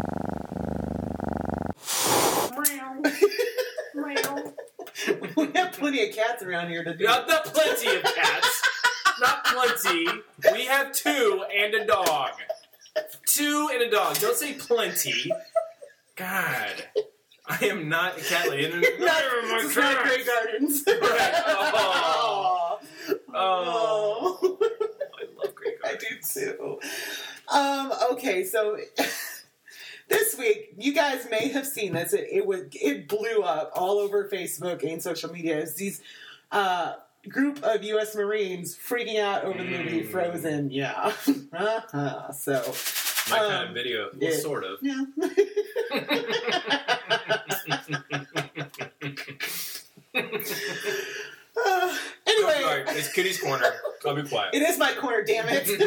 We have plenty of cats around here to do. Not, not plenty of cats. Not plenty. We have two and a dog. Two and a dog. Don't say plenty. God. I am not a cat lady. And Not, my it's not cats. Grey Gardens. Right. Oh. Oh. Oh. I love Grey I Gardens. do too. Um, okay, so this week, you guys may have seen this. It, it was it blew up all over Facebook and social media. It's these uh, group of U S Marines freaking out over the movie Mm. Frozen. Yeah. uh-huh. So, My um, kind of video. Well, yeah. sort of. yeah. Uh, anyway, Sorry, it's Kitty's Corner. I'll be quiet. it is my corner. Damn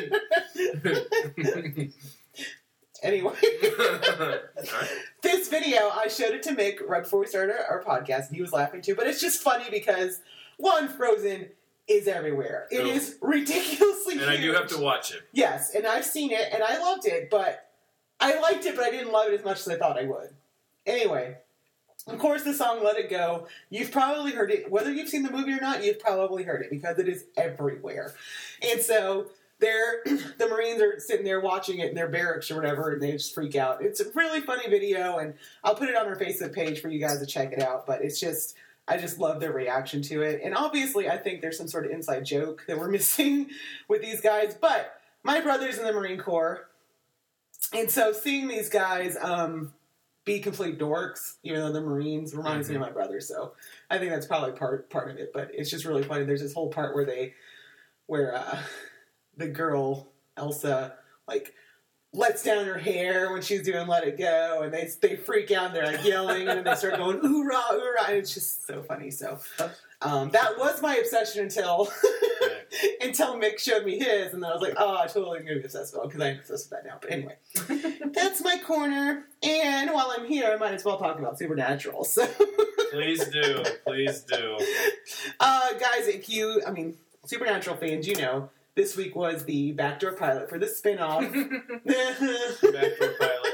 it. Anyway. Alright. This video, I showed it to Mick right before we started our podcast, and he was laughing too. But it's just funny because, one, Frozen is everywhere. It Oh. is ridiculously And I do huge. have to watch it. Yes, and I've seen it, and I loved it, but I liked it, but I didn't love it as much as I thought I would. Anyway, of course, the song Let It Go, you've probably heard it. Whether you've seen the movie or not, you've probably heard it because it is everywhere. And so they're, the Marines are sitting there watching it in their barracks or whatever, and they just freak out. It's a really funny video, and I'll put it on our Facebook page for you guys to check it out, but it's just, I just love their reaction to it. And obviously, I think there's some sort of inside joke that we're missing with these guys, but my brother's in the Marine Corps, and so seeing these guys um, be complete dorks, even though they're Marines, reminds Mm-hmm. me of my brother, so I think that's probably part part of it, but it's just really funny. There's this whole part where they, where, uh, the girl, Elsa, like, lets down her hair when she's doing Let It Go, and they they freak out, and they're like yelling, and then they start going, hoorah, hoorah, and it's just so funny. So um, that was my obsession until until Mick showed me his, and then I was like, oh, I totally am going to be obsessed with it, because I am obsessed with that now. But anyway, that's my corner, and while I'm here, I might as well talk about Supernatural. So, Please do. Please do. uh, guys, if you, I mean, Supernatural fans, you know, this week was the backdoor pilot for the spin-off. Backdoor pilot.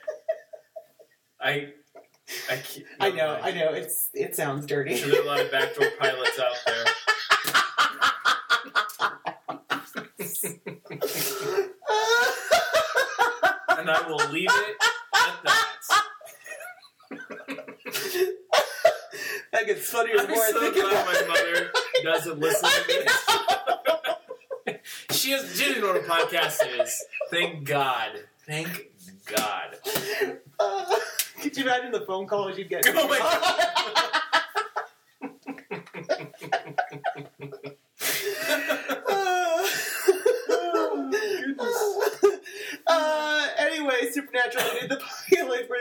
I, I, can't, I know, I know. It's it sounds dirty. I'm sure there are a lot of backdoor pilots out there. And I will leave it at that. That gets funnier the I'm more I so think glad about my it. mother doesn't listen to this. She has, she doesn't know what a podcast is. Thank God. Thank God. Uh, could you imagine the phone calls you'd get? Oh my uh, anyway, Supernatural did the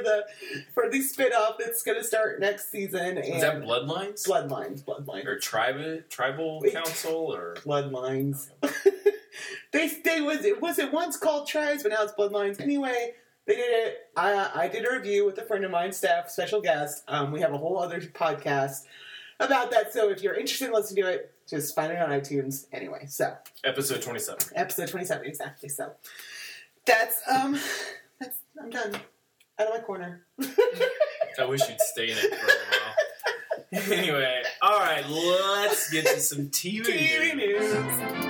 the for the spinoff that's going to start next season. And Is that Bloodlines? Bloodlines, Bloodlines, Or tribal tribal Wait. council or Bloodlines. they they was it was it once called Tribes, but now it's Bloodlines. Anyway, they did it. I I did a review with a friend of mine, Steph, special guest. Um, we have a whole other podcast about that. So if you're interested in listening to it, just find it on iTunes. Anyway, so episode twenty-seven. episode twenty-seven, exactly. So that's um that's I'm done. Out of my corner. I wish you'd stay in it for a while. Anyway, all right, let's get to some T V, T V news. news.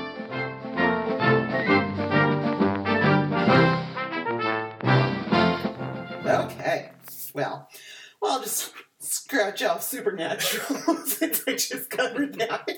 Okay. Well, well, I'll just scratch off Supernatural since I just covered that.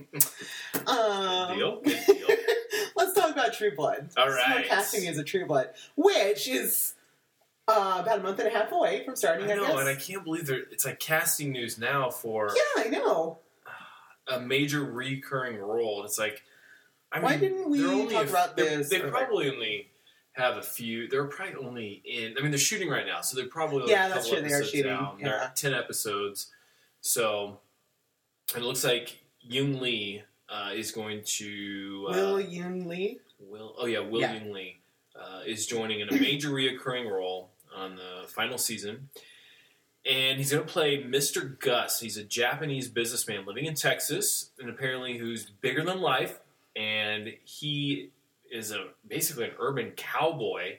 Um, Deal? Good deal. Let's talk about True Blood. All Some more right. casting news of True Blood, which is uh, about a month and a half away from starting. I I, know, guess. and I can't believe there. It's like casting news now for Yeah, I know. a major recurring role. And it's like, I Why mean, didn't we they're only talk a- about they're- this They earlier? probably only have a few. They're probably only in. I mean, they're shooting right now, so they're probably only Yeah, a that's couple true, they are episodes shooting, down. yeah. They're ten episodes, so it looks like Yoon Lee uh, is going to uh, Will Yoon Lee? Will oh yeah, Will Yeah. Yoon Lee uh, is joining in a major reoccurring role on the final season. And he's going to play Mister Gus. He's a Japanese businessman living in Texas, and apparently who's bigger than life. And he is a basically an urban cowboy.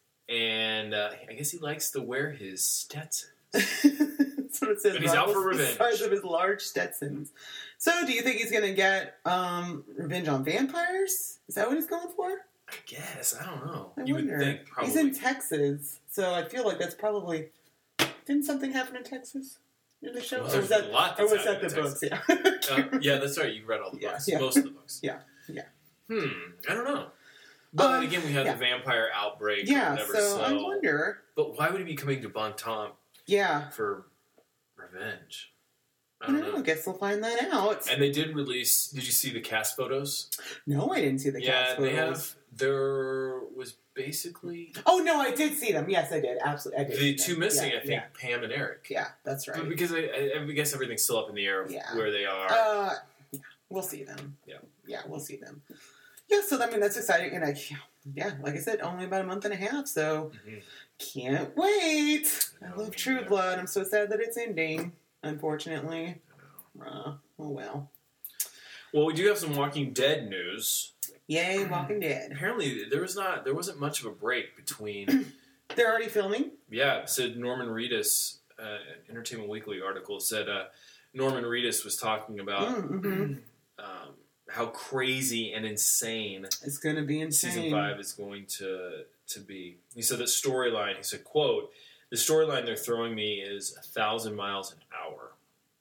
And uh, I guess he likes to wear his Stetson. That's what it says. But he's out for Marvel's the revenge. size of his large Stetsons. So, do you think he's going to get um, revenge on vampires? Is that what he's going for? I guess. I don't know. I you wonder. would think probably. He's in Texas, so I feel like that's probably. Didn't something happen in Texas in the show? Well, or was there's that, a lot or that's was that the happened in books? Yeah. Uh, yeah, that's right. You read all the Yeah, books. yeah. Most of the books. Yeah, yeah. Hmm. I don't know. But Um, then again, we had yeah. the vampire outbreak. or Yeah, whatever, so I wonder. But why would he be coming to Bontemps Yeah. for revenge? I I don't don't know. know. I guess we'll find that out. And they did release. Did you see the cast photos? No, I didn't see the yeah, cast they photos. have. There was basically Oh no, I did see them. Yes, I did. Absolutely, I did. the see two them. missing. Yeah, I think Yeah, Pam and Eric. yeah that's right. But because I, I, I guess everything's still up in the air of Yeah. where they are. Uh, yeah, we'll see them. Yeah. yeah, we'll see them. Yeah, so I mean that's exciting, and I yeah, like I said, only about a month and a half, so Mhm. can't wait. I No, love me True neither. Blood. I'm so sad that it's ending. Unfortunately, uh, oh well. Well, we do have some Walking Dead news. Yay, Walking Dead. Apparently, there was not there wasn't much of a break between. They're already filming. Yeah, said Norman Reedus, uh, Entertainment Weekly article said uh, Norman Reedus was talking about Mm-hmm. um, how crazy and insane It's gonna be insane. season five is going to to be. He said the storyline. He said, "quote The storyline they're throwing me is a thousand miles an hour."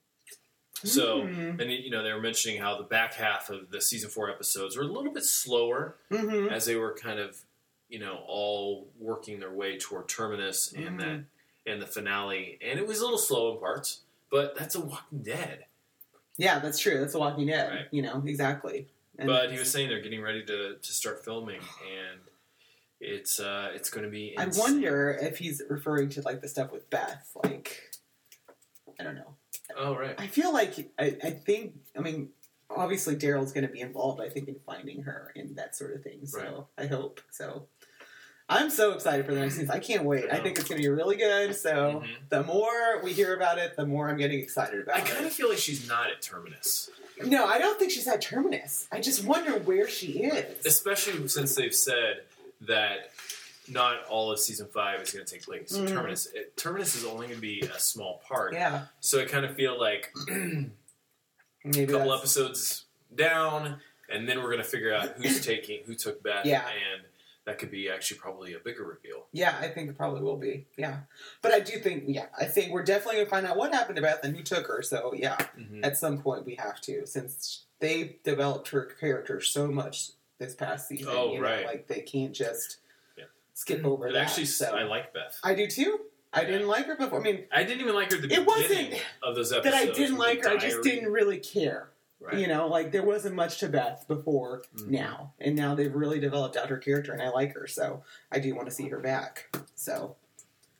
So, Mm. and you know, they were mentioning how the back half of the season four episodes were a little bit slower Mm-hmm. as they were kind of, you know, all working their way toward Terminus and Mhm. that and the finale, and it was a little slow in parts, but that's a Walking Dead. Yeah, that's true. That's a Walking Dead. Right. You know exactly. And But he was saying they're getting ready to, to start filming, and it's uh, it's going to be. I insane. wonder if he's referring to like the stuff with Beth. Like, I don't know. Oh right. I feel like I, I think. I mean, obviously Daryl's going to be involved. I think in finding her and that sort of thing. So Right. I hope so. I'm so excited for the next season. I can't wait. I think it's going to be really good. So Mhm. the more we hear about it, the more I'm getting excited about I kind it. of feel like she's not at Terminus, No, I don't think she's at Terminus. I just wonder where she is. especially since they've said that not all of season five is going to take place in Mhm. Terminus. It, Terminus is only going to be a small part, Yeah, so I kind of feel like maybe a couple that's- episodes down, and then we're going to figure out who's taking who took Beth, Yeah. and that could be actually probably a bigger reveal. Yeah, I think it probably will be. Yeah, but I do think, yeah, I think we're definitely gonna find out what happened to Beth and who took her. So yeah, Mm-hmm. at some point we have to, since they developed her character so much this past season. Oh, you know, right. like they can't just Yeah. skip over But that. actually, so. I like Beth. I do too. I Yeah. didn't like her before. I mean, I didn't even like her at the It wasn't beginning of those that episodes. I didn't with like the her. I just diary. didn't really care. Right. You know, like there wasn't much to Beth before Mhm. now, and now they've really developed out her character, and I like her, so I do want to see her back. So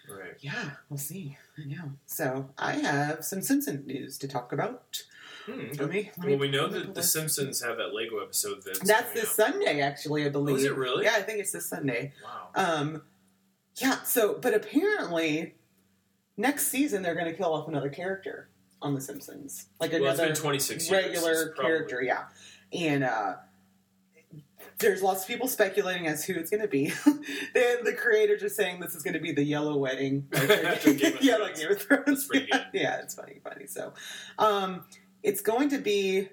Right. Yeah, we'll see. I know. So I have some Simpson news to talk about. Hmm. Let me, let me, Well, we know let me that pull The this. Simpsons have that Lego episode that's That's coming this out. Sunday, actually, I believe. Oh, is it really? Yeah, I think it's this Sunday. Wow. Um, yeah, so, but apparently, next season they're going to kill off another character on The Simpsons. Like Well, it's another been twenty-six years. regular It's probably- character, yeah. And, uh, there's lots of people speculating as who it's going to be. the, the creators are saying this is going to be the Yellow Wedding. After Game of yeah, Thrones. like Game of Thrones. That's pretty good. Yeah, it's funny, funny. So, um, it's going to be.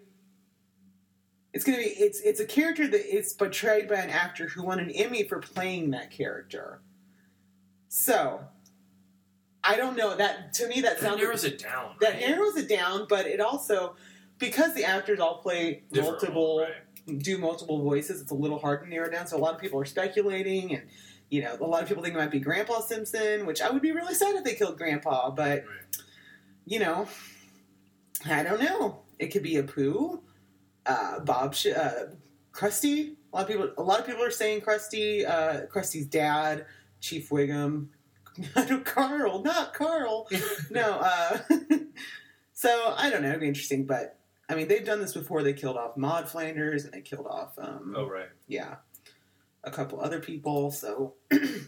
It's going to be. It's it's a character that is portrayed by an actor who won an Emmy for playing that character. So, I don't know. That to me that That sounds narrows it down. that right? narrows it down, but it also because the actors all play Different multiple. role, right. do multiple voices, it's a little hard to narrow down. So a lot of people are speculating, and you know, a lot of people think it might be Grandpa Simpson, which I would be really sad if they killed Grandpa. But Right. you know, I don't know. It could be a Pooh, uh, Bob, Sh- uh, Krusty. A lot of people, a lot of people are saying Krusty, uh, Krusty's dad, Chief Wiggum. I don't, Carl, not Carl. no. Uh, so I don't know. It'd be interesting, but. I mean, they've done this before. They killed off Maud Flanders, and they killed off, um, Oh, right. yeah, a couple other people. So it'll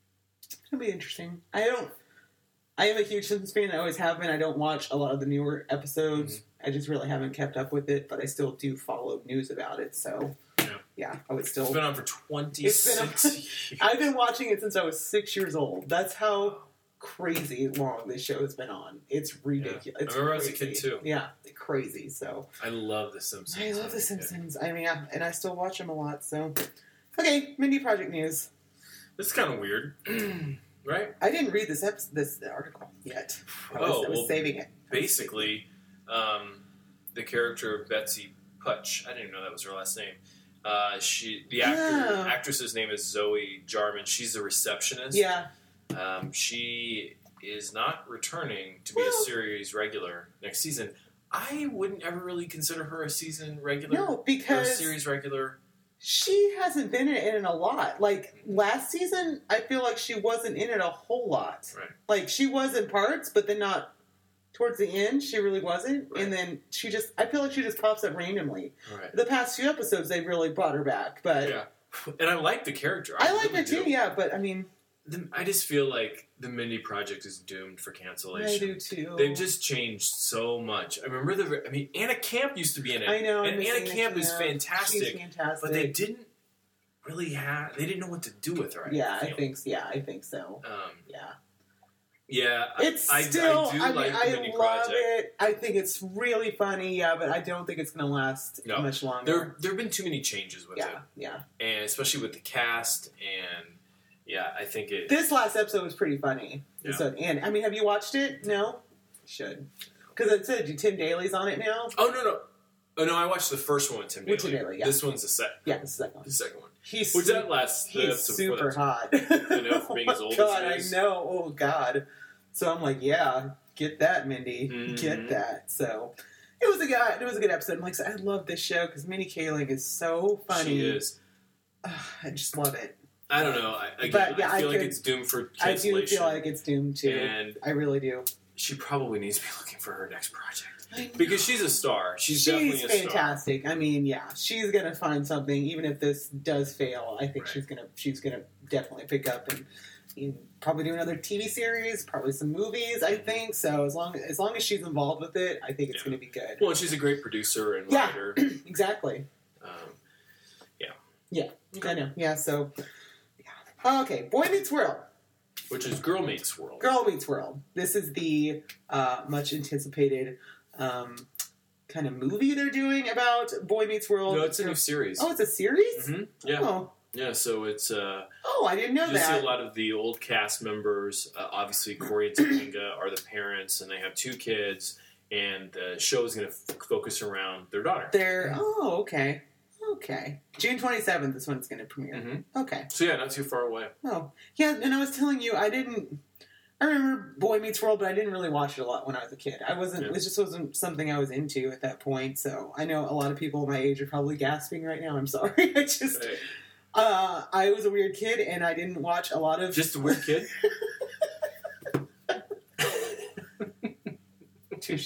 be interesting. I don't. I am a huge Simpsons fan. I always have been. I don't watch a lot of the newer episodes. Mm-hmm. I just really haven't kept up with it, but I still do follow news about it. So Yeah. yeah, I would still. It's been on for twenty-six It's been on- years. I've been watching it since I was six years old. That's how crazy long this show has been on. It's ridiculous. Yeah. It's I remember I was a crazy. kid, too. Yeah, crazy. So. I love The Simpsons. I love as The a kid. Simpsons. I mean, yeah, and I still watch them a lot. So, okay, Mindy Project news. This is kind of weird, right? I didn't read this episode, this article yet. I was, Oh, I was well, saving it. Basically, um, the character of Betsy Putch, I didn't even know that was her last name. Uh, she, the actor, Yeah. actress's name is Zoe Jarman. She's the receptionist. Yeah, Um, she is not returning to be a Well- series regular next season. I wouldn't ever really consider her a season regular. no, or a because series regular. she hasn't been in it in a lot. Like last season, I feel like she wasn't in it a whole lot. Right. Like she was in parts, but then not towards the end. She really wasn't. Right. And then she just, I feel like she just pops up randomly. Right. The past few episodes, they really brought her back. But Yeah. And I like the character. I, like really her too. do. Yeah, but I mean, The- I just feel like the Mindy Project is doomed for cancellation. I do too. They've just changed so much. I remember the. I mean, Anna Camp used to be in it. I know, and I'm Anna missing Camp it, is yeah. fantastic, She's fantastic. but they didn't really have. They didn't know what to do with her. I Yeah, I feel. think. Yeah, I think so. Um, Yeah, yeah, I- it's I, still. I do I, mean, like the I Mindy love Project. it. I think it's really funny. Yeah, but I don't think it's going to last No. much longer. There, there have been too many changes with yeah, it, yeah. and especially with the cast. And yeah, I think it. This last episode was pretty funny. Yeah. So, and I mean, have you watched it? No, should because it said Tim Daly's on it now. oh no no. Oh no! I watched the first one with Tim Daly. With Tim Daly, yeah. This one's the sec- Yeah, the second one. the second one. He's Which su- that last the he's episode super before hot. I know, for being as Oh old my as God, he I is. know. Oh God. So I'm like, yeah, get that, Mindy, Mhm. get that. So it was a good, it was a good episode. Like I said, I love this show because Mindy Kaling is so funny. She is. Ugh, I just love it. I don't know. I, again, But, yeah, I feel I like could- it's doomed for I do cancellation. feel like it's doomed too. And I really do. she probably needs to be looking for her next project I know. because she's a star. She's, She's definitely a star. fantastic. I mean, yeah, she's gonna find something. Even if this does fail, I think Right. she's gonna she's gonna definitely pick up and, and probably do another T V series, probably some movies. I think so. As long as long as she's involved with it, I think it's Yeah. gonna be good. Well, and she's a great producer and Yeah. writer. Exactly. Um, Yeah, I know. Yeah. So, yeah. Okay. Boy Meets World. which is Girl Meets World. Girl Meets World. This is the uh, much anticipated um, kind of movie they're doing about Boy Meets World. No, it's a new series. Oh, it's a series? hmm Yeah, Oh. yeah. So it's uh, Oh, I didn't know you that. see a lot of the old cast members. Uh, obviously, Corey and Topanga are the parents, and they have two kids. And the show is going to f- focus around their daughter. They're oh, okay. Okay. June twenty-seventh is when it's going to premiere. Mhm. Okay. So yeah, not too far away. Oh. Yeah, and I was telling you, I didn't... I remember Boy Meets World, but I didn't really watch it a lot when I was a kid. I wasn't... Yeah. It just wasn't something I was into at that point, so I know a lot of people my age are probably gasping right now. I'm sorry. I just... Right. Uh, I was a weird kid, and I didn't watch a lot of... Just a weird kid. touche.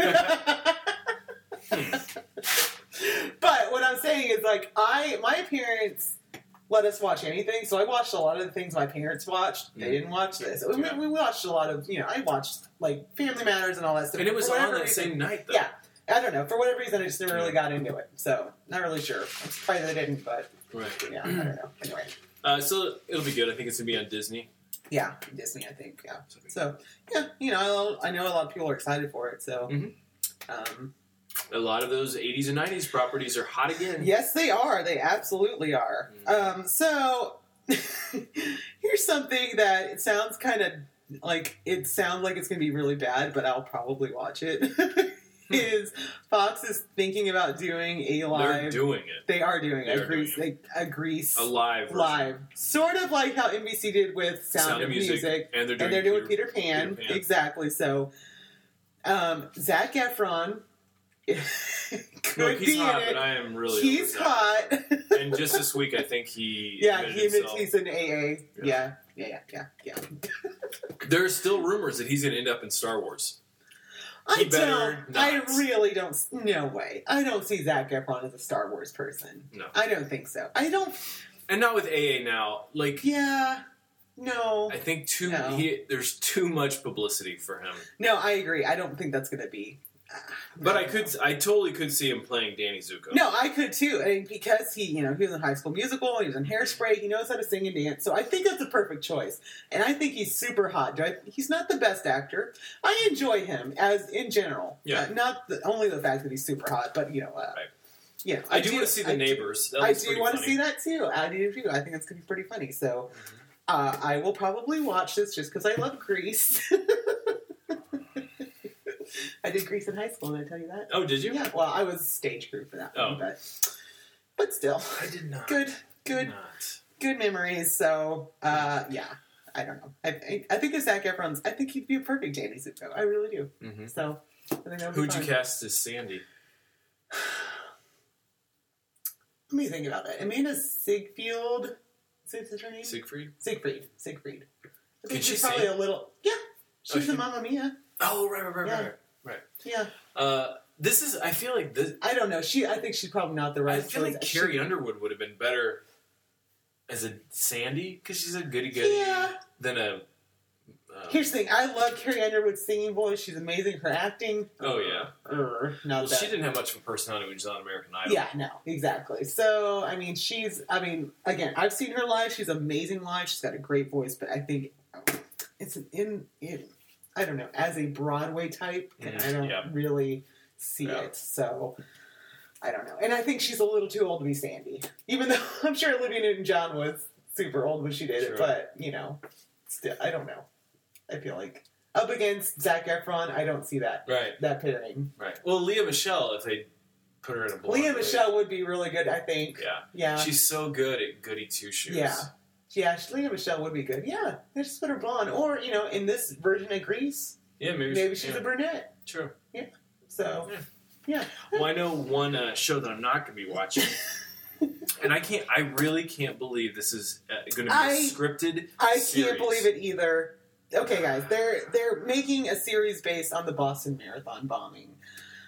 But what I'm saying is, like, I my parents let us watch anything, so I watched a lot of the things my parents watched. They didn't watch this. We, Yeah. we watched a lot of, you know, I watched, like, Family Matters and all that stuff. And it was For on whatever that reason- same night, though. Yeah. I don't know. For whatever reason, I just never really got into it. So, not really sure. I'm surprised they didn't, but, Right. yeah, I don't know. Anyway. Uh, so it'll be good. I think it's going to be on Disney. Yeah, Disney, I think, yeah. So, yeah, you know, I know a lot of people are excited for it, so. Mhm. Um, A lot of those eighties and nineties properties are hot again. yes, they are. They absolutely are. Um, so, here's something that it sounds kind of like, it sounds like it's going to be really bad, but I'll probably watch it. Is Fox is thinking about doing a live. They're doing it. They are doing They a are Grease, doing a, a Grease A live version. live, sort of like how N B C did with Sound, of Music, And they're doing, and they're doing Peter, Pan. Peter Pan. Exactly. So, um, Zac Efron could Look, he's be hot, in it. but I am really He's over hot. Zac. And just this week, I think he yeah, admitted he admits himself. he's in A A. Yeah, yeah, yeah, yeah. yeah. There are still rumors that he's going to end up in Star Wars. I He better don't. I not. really don't. No way. I don't see Zac Efron as a Star Wars person. No. I don't think so. I don't. And not with A A now. Like, Yeah. No. I think too. No. He, there's too much publicity for him. No, I agree. I don't think that's going to be. Uh, But no, I could, no. I totally could see him playing Danny Zuko. No, I could too. I mean, because he, you know, he was in High School Musical, he was in Hairspray, he knows how to sing and dance. So I think that's a perfect choice. And I think he's super hot. Do I, he's not the best actor. I enjoy him as in general. Yeah. Uh, not the, only the fact that he's super hot, but you know, uh, Right. yeah. I, do, want to see the I neighbors. That I looks do pretty want to funny. see that too. I do too. I think it's going to be pretty funny. So uh, I will probably watch this just because I love Grease. I did Grease in high school. Did I tell you that? Oh, did you? Yeah. Well, I was stage crew for that Oh. one, but but still, I did not. good, Did good, not. good memories. So uh, yeah, I don't know. I, I I think the Zac Efron's. I think he'd be a perfect Danny Zuko. I really do. Mhm. So I think that would be Who'd you fun. cast as Sandy? Let me think about that. Amanda Siegfried. Is that her name? Siegfried? Siegfried. Siegfried. I Can think she she's probably sing? a little. Yeah, she's Oh, a she- Mamma Mia. Oh, right, right, right, Yeah. right, right. Yeah, Uh, this is. I feel like this. I don't know. She. I think she's probably not the right I feel choice. like She- Carrie Underwood would have been better as a Sandy because she's a goody goody Yeah. than a. Uh, Here's the thing. I love Carrie Underwood's singing voice. She's amazing. Her acting. Oh, yeah. Uh, not well, that. she didn't have much of a personality when she was on American Idol. Yeah, no, exactly. So, I mean, she's, I mean, again, I've seen her live. She's amazing live. She's got a great voice, but I think it's an in, in I don't know, as a Broadway type, Mm, I don't yeah. really see Yeah. it. So, I don't know. And I think she's a little too old to be Sandy. Even though I'm sure Olivia Newton-John was super old when she did Sure. it, but, you know, still, I don't know. I feel like up against Zac Efron, I don't see that Right, that pairing. right. Well, Leah Michelle, if they put her in a blonde Leah wig. Michelle would be really good, I think. Yeah. Yeah. She's so good at goody two shoes. Yeah. Yeah, Leah Michelle would be good. Yeah, they just put her blonde. Or, you know, in this version of Grease, Yeah, maybe, maybe she- she's yeah. a brunette. True. So, Yeah. yeah. Well, I know one uh, show that I'm not going to be watching. And I can't, I really can't believe this is uh, going to be I- a scripted I series. can't believe it either. Okay, guys, they're they're making a series based on the Boston Marathon bombing.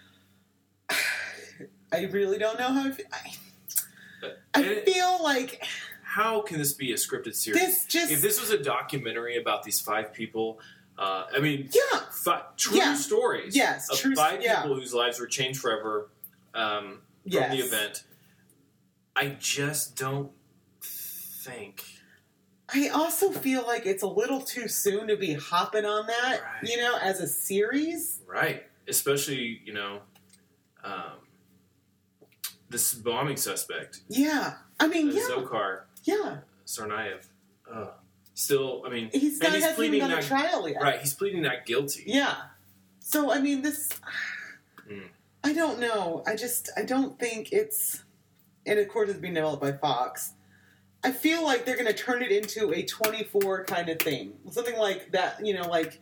I really don't know how I feel. I, I And it- feel like How can this be a scripted series? this just... If this was a documentary about these five people, uh, I mean, yeah, fi- true Yeah. stories Yes, of true- five yeah. people whose lives were changed forever um, from Yes. the event. I just don't think. I also feel like it's a little too soon to be hopping on that, Right. you know, as a series. Right. Especially, you know, um, this bombing suspect, Yeah. I mean, uh, yeah. Zokhar Yeah. Sarnaev. Uh, still, I mean, He's and not he's hasn't even pleading done a not, trial yet. right, he's pleading not guilty. Yeah. So, I mean, this... Mm. I don't know. I just... I don't think it's... And, of course, it's being developed by Fox. I feel like they're going to turn it into a twenty-four kind of thing. Something like that, you know, like...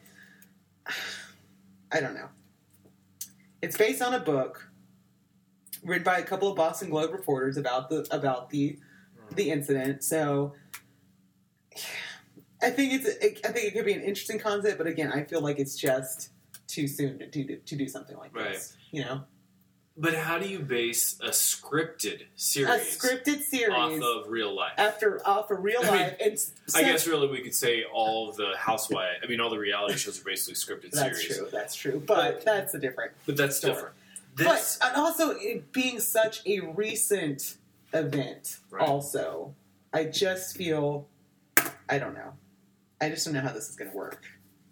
I don't know. It's based on a book written by a couple of Boston Globe reporters about the about the the incident. So I think it's I think it could be an interesting concept, but again, I feel like it's just too soon to do to do something like Right. this. You know, But how do you base a scripted series, a scripted series off of real life? after off of real I mean, life. It's I such- guess really we could say all of the housewife. I mean, all the reality shows are basically scripted that's series. true. That's true. But that's a different. But that's Story. different. This, But and also it being such a recent event, Right. also, I just feel, I don't know, I just don't know how this is going to work.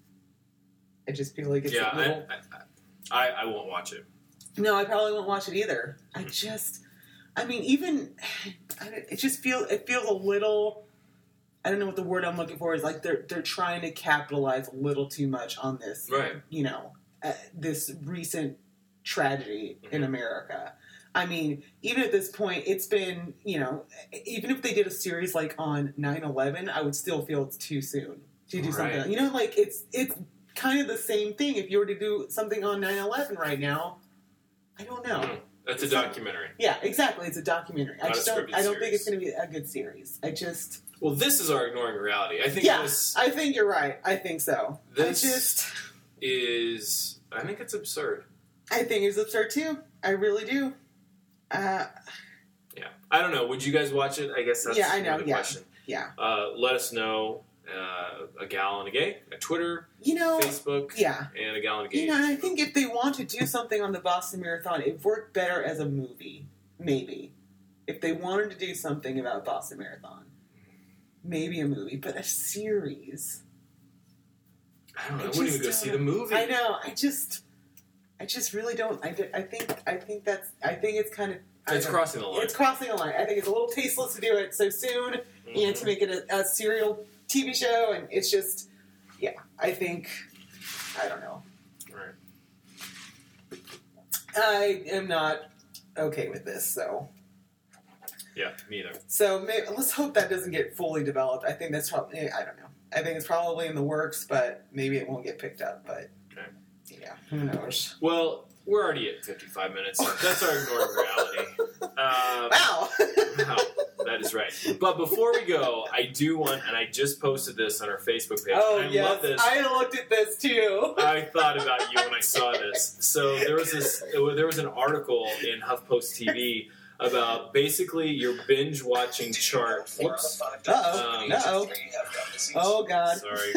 I just feel like it's yeah, a little. I, I, I won't watch it. No, I probably won't watch it either. I just, I mean, even I don't- it just feels it feels a little. I don't know what the word I'm looking for is. Like they're they're trying to capitalize a little too much on this, Right. You know, uh, this recent tragedy in Mhm. America. I mean, even at this point, it's been, you know, even if they did a series like on nine eleven, I would still feel it's too soon to do Right. something. You know, like it's it's kind of the same thing. If you were to do something on nine eleven right now, I don't know. Mm, That's a So- documentary. Yeah, exactly. It's a documentary. I Not a just don't. scripted I don't think it's series. going to be a good series. I just. Well, this is our ignoring reality. I think Yeah, this I think you're right. I think so. This- I just. is. I think it's absurd. I think it's absurd too. I really do. Uh, Yeah, I don't know. Would you guys watch it? I guess that's Yeah, I know, the yeah. question. yeah. Uh, let us know. Uh, a gal and a gay at Twitter, You know. Facebook, Yeah. and a gal and a gay. You know, and I think if they want to do something on the Boston Marathon, it worked better as a movie. Maybe. If they wanted to do something about Boston Marathon, maybe a movie, but a series. I don't know. I, I wouldn't just even go don't see know. the movie. I know. I just, I just really don't. I, di- I think. I think that's. I think it's kind of. I It's don't- crossing the line. It's crossing a line. I think it's a little tasteless to do it so soon, Mhm. and to make it a, a serial T V show, and it's just, yeah. I think. I don't know. Right. I am not okay with this. So. Yeah, me either. So maybe, let's hope that doesn't get fully developed. I think that's probably. I don't know. I think it's probably in the works, but maybe it won't get picked up. But Okay. yeah, who knows? Well, we're already at fifty-five minutes. That's our ignoring reality. Um, Wow. wow, that is right. But before we go, I do want, and I just posted this on our Facebook page. Oh I yes, love this. I looked at this too. I thought about you when I saw this. So there was this. There was an article in HuffPost T V about basically your binge watching chart. Whoops. Uh-oh. Um, Uh-oh. Oh God. Sorry.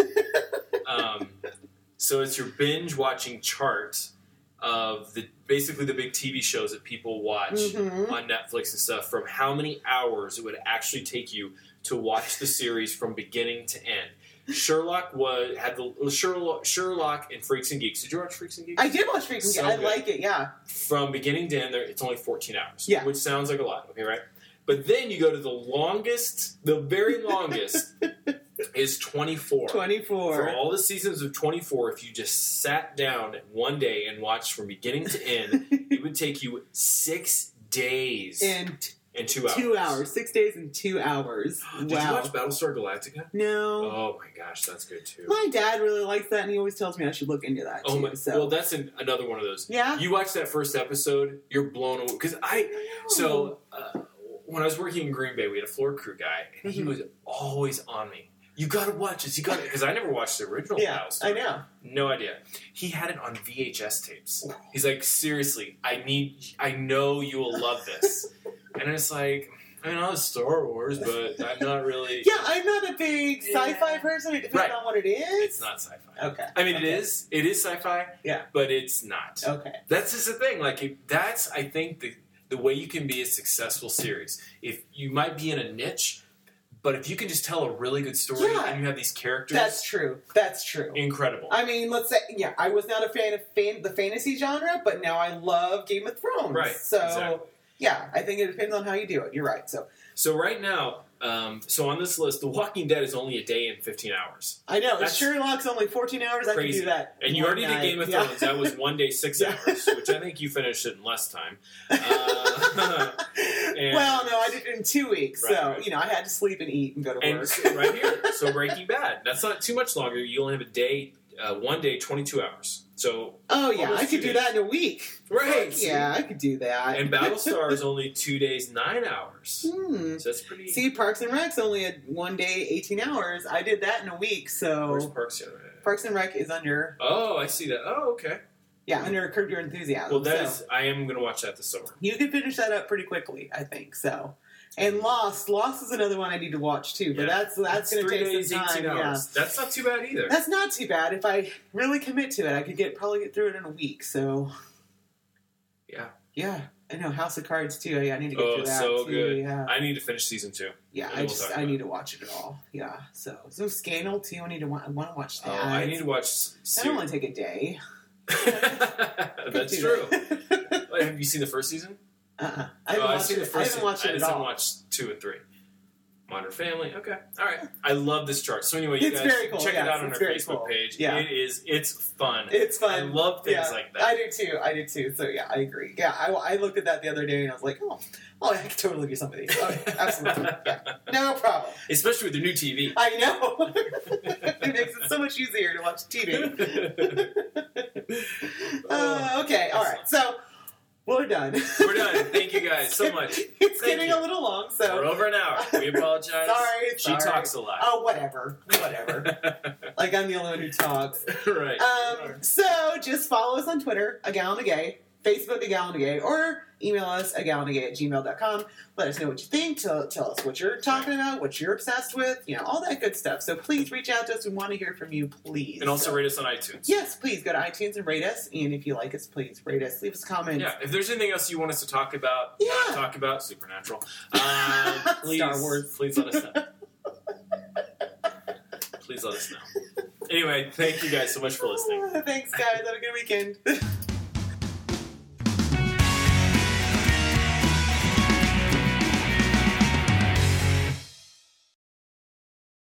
Um, so it's your binge watching chart of the basically the big T V shows that people watch Mhm. on Netflix and stuff, from how many hours it would actually take you to watch the series from beginning to end. Sherlock was had the Sherlock, Sherlock and Freaks and Geeks. Did you watch Freaks and Geeks? I did watch Freaks and So Geeks. I good. like it. Yeah. From beginning to end, there it's only fourteen hours. Yeah. Which sounds like a lot. Okay, right? But then you go to the longest, the very longest is twenty-four. For Twenty-four. all the seasons of twenty-four, if you just sat down one day and watched from beginning to end, it would take you six days In and two hours. two hours. Six days and two hours. Did wow. you watch Battlestar Galactica? No. Oh my gosh, that's good too. My dad really likes that, and he always tells me I should look into that Oh too. my! so. Well, that's an, another one of those. Yeah? You watch that first episode, you're blown away. Because I, so uh, when I was working in Green Bay, we had a floor crew guy, and he Mhm. was always on me. You got to watch this. You got because I never watched the original. Yeah, Battlestar. I know. No idea. He had it on V H S tapes. He's like, seriously, I need. I know you will love this. And it's like, I mean, I love Star Wars, but I'm not really. Yeah, I'm not a big sci-fi Yeah. person. It depends Right. on what it is. It's not sci-fi. Okay. I mean, okay. it is. It is sci-fi. Yeah. But it's not. Okay. That's just the thing. Like it, that's, I think, the the way you can be a successful series. If you might be in a niche, but if you can just tell a really good story Yeah. and you have these characters, That's true. That's true. incredible. I mean, let's say, yeah, I was not a fan of fan, the fantasy genre, but now I love Game of Thrones. Right, So, exactly. yeah, I think it depends on how you do it. You're right. So, So right now, um, so on this list, The Walking Dead is only a day and fifteen hours. I know. That's If Sherlock's only fourteen hours, I Crazy. can do that. And you one already night. did Game of Yeah. Thrones. That was one day, six Yeah. hours, which I think you finished it in less time. Uh, and- well, no, I did it in two weeks. Right, so, right. you know, I had to sleep and eat and go to And work. so right here, so Breaking Bad. That's not too much longer. You only have a day uh, one day, twenty-two hours. So Oh, yeah. almost I two could do days. that in a week. Right. Fuck yeah, I could do that. And Battlestar is only two days, nine hours. Hmm. So that's pretty. See, Parks and Rec's only a one day, eighteen hours. I did that in a week, so... Where's Parks? Yeah. Parks and Rec is under... Oh, I see that. Oh, okay. Yeah, under Curb Your Enthusiasm. Well, that so is. I am going to watch that this summer. you can finish that up pretty quickly, I think, so... And Lost. Lost is another one I need to watch, too, but Yeah. that's that's going to three take days, some time. eighteen Yeah. hours. That's not too bad either. That's not too bad. If I really commit to it, I could get probably get through it in a week, so... Yeah. Yeah, I know. House of Cards, too. Yeah, I need to get Oh, through that, so too. good. Yeah. I need to finish season two. Yeah, And I we'll just talk I about need it. to watch it all. Yeah, so so Scandal too. I need to wa- I want to watch Oh, that. I need to watch. I don't want to take a day. That's Do true. that. Wait, have you seen the first season? uh-uh. I Oh, haven't I've watched seen it. the first I haven't season. watched it I at just haven't all. watched two and three. Modern Family. Okay. All right. I love this chart. So anyway, you It's guys very cool, check yes, it out on it's our very Facebook cool. page. Yeah. It is. It's fun. It's fun. I love things Yeah, like that. I do too. I do too. So yeah, I agree. Yeah, I, I looked at that the other day and I was like, oh, oh, I could totally do some of these. Oh, yeah, absolutely. Yeah, no problem. Especially with the new T V. I know. It makes it so much easier to watch T V. Uh, okay, all right. So we're done. We're done. Thank you guys so much. It's Thank getting you. a little long, We're so over an hour. We apologize. sorry. She sorry. talks a lot. Oh, whatever, whatever. Like I'm the only one who talks. Right. Um, so just follow us on Twitter, A Gallon of Gay, Facebook, A Gallon of Gay, or email us, a gallon of gay at gmail dot com. Let us know what you think. Tell, tell us what you're talking about, what you're obsessed with, you know, all that good stuff. So please reach out to us. We want to hear from you, please. And also So- rate us on iTunes. Yes, please go to iTunes and rate us. And if you like us, please rate us. Leave us comments. Yeah, if there's anything else you want us to talk about, Yeah. not talk about Supernatural, um, please, Star Wars. please let us know. Please let us know. Anyway, thank you guys so much for listening. Thanks, guys. Have a good weekend.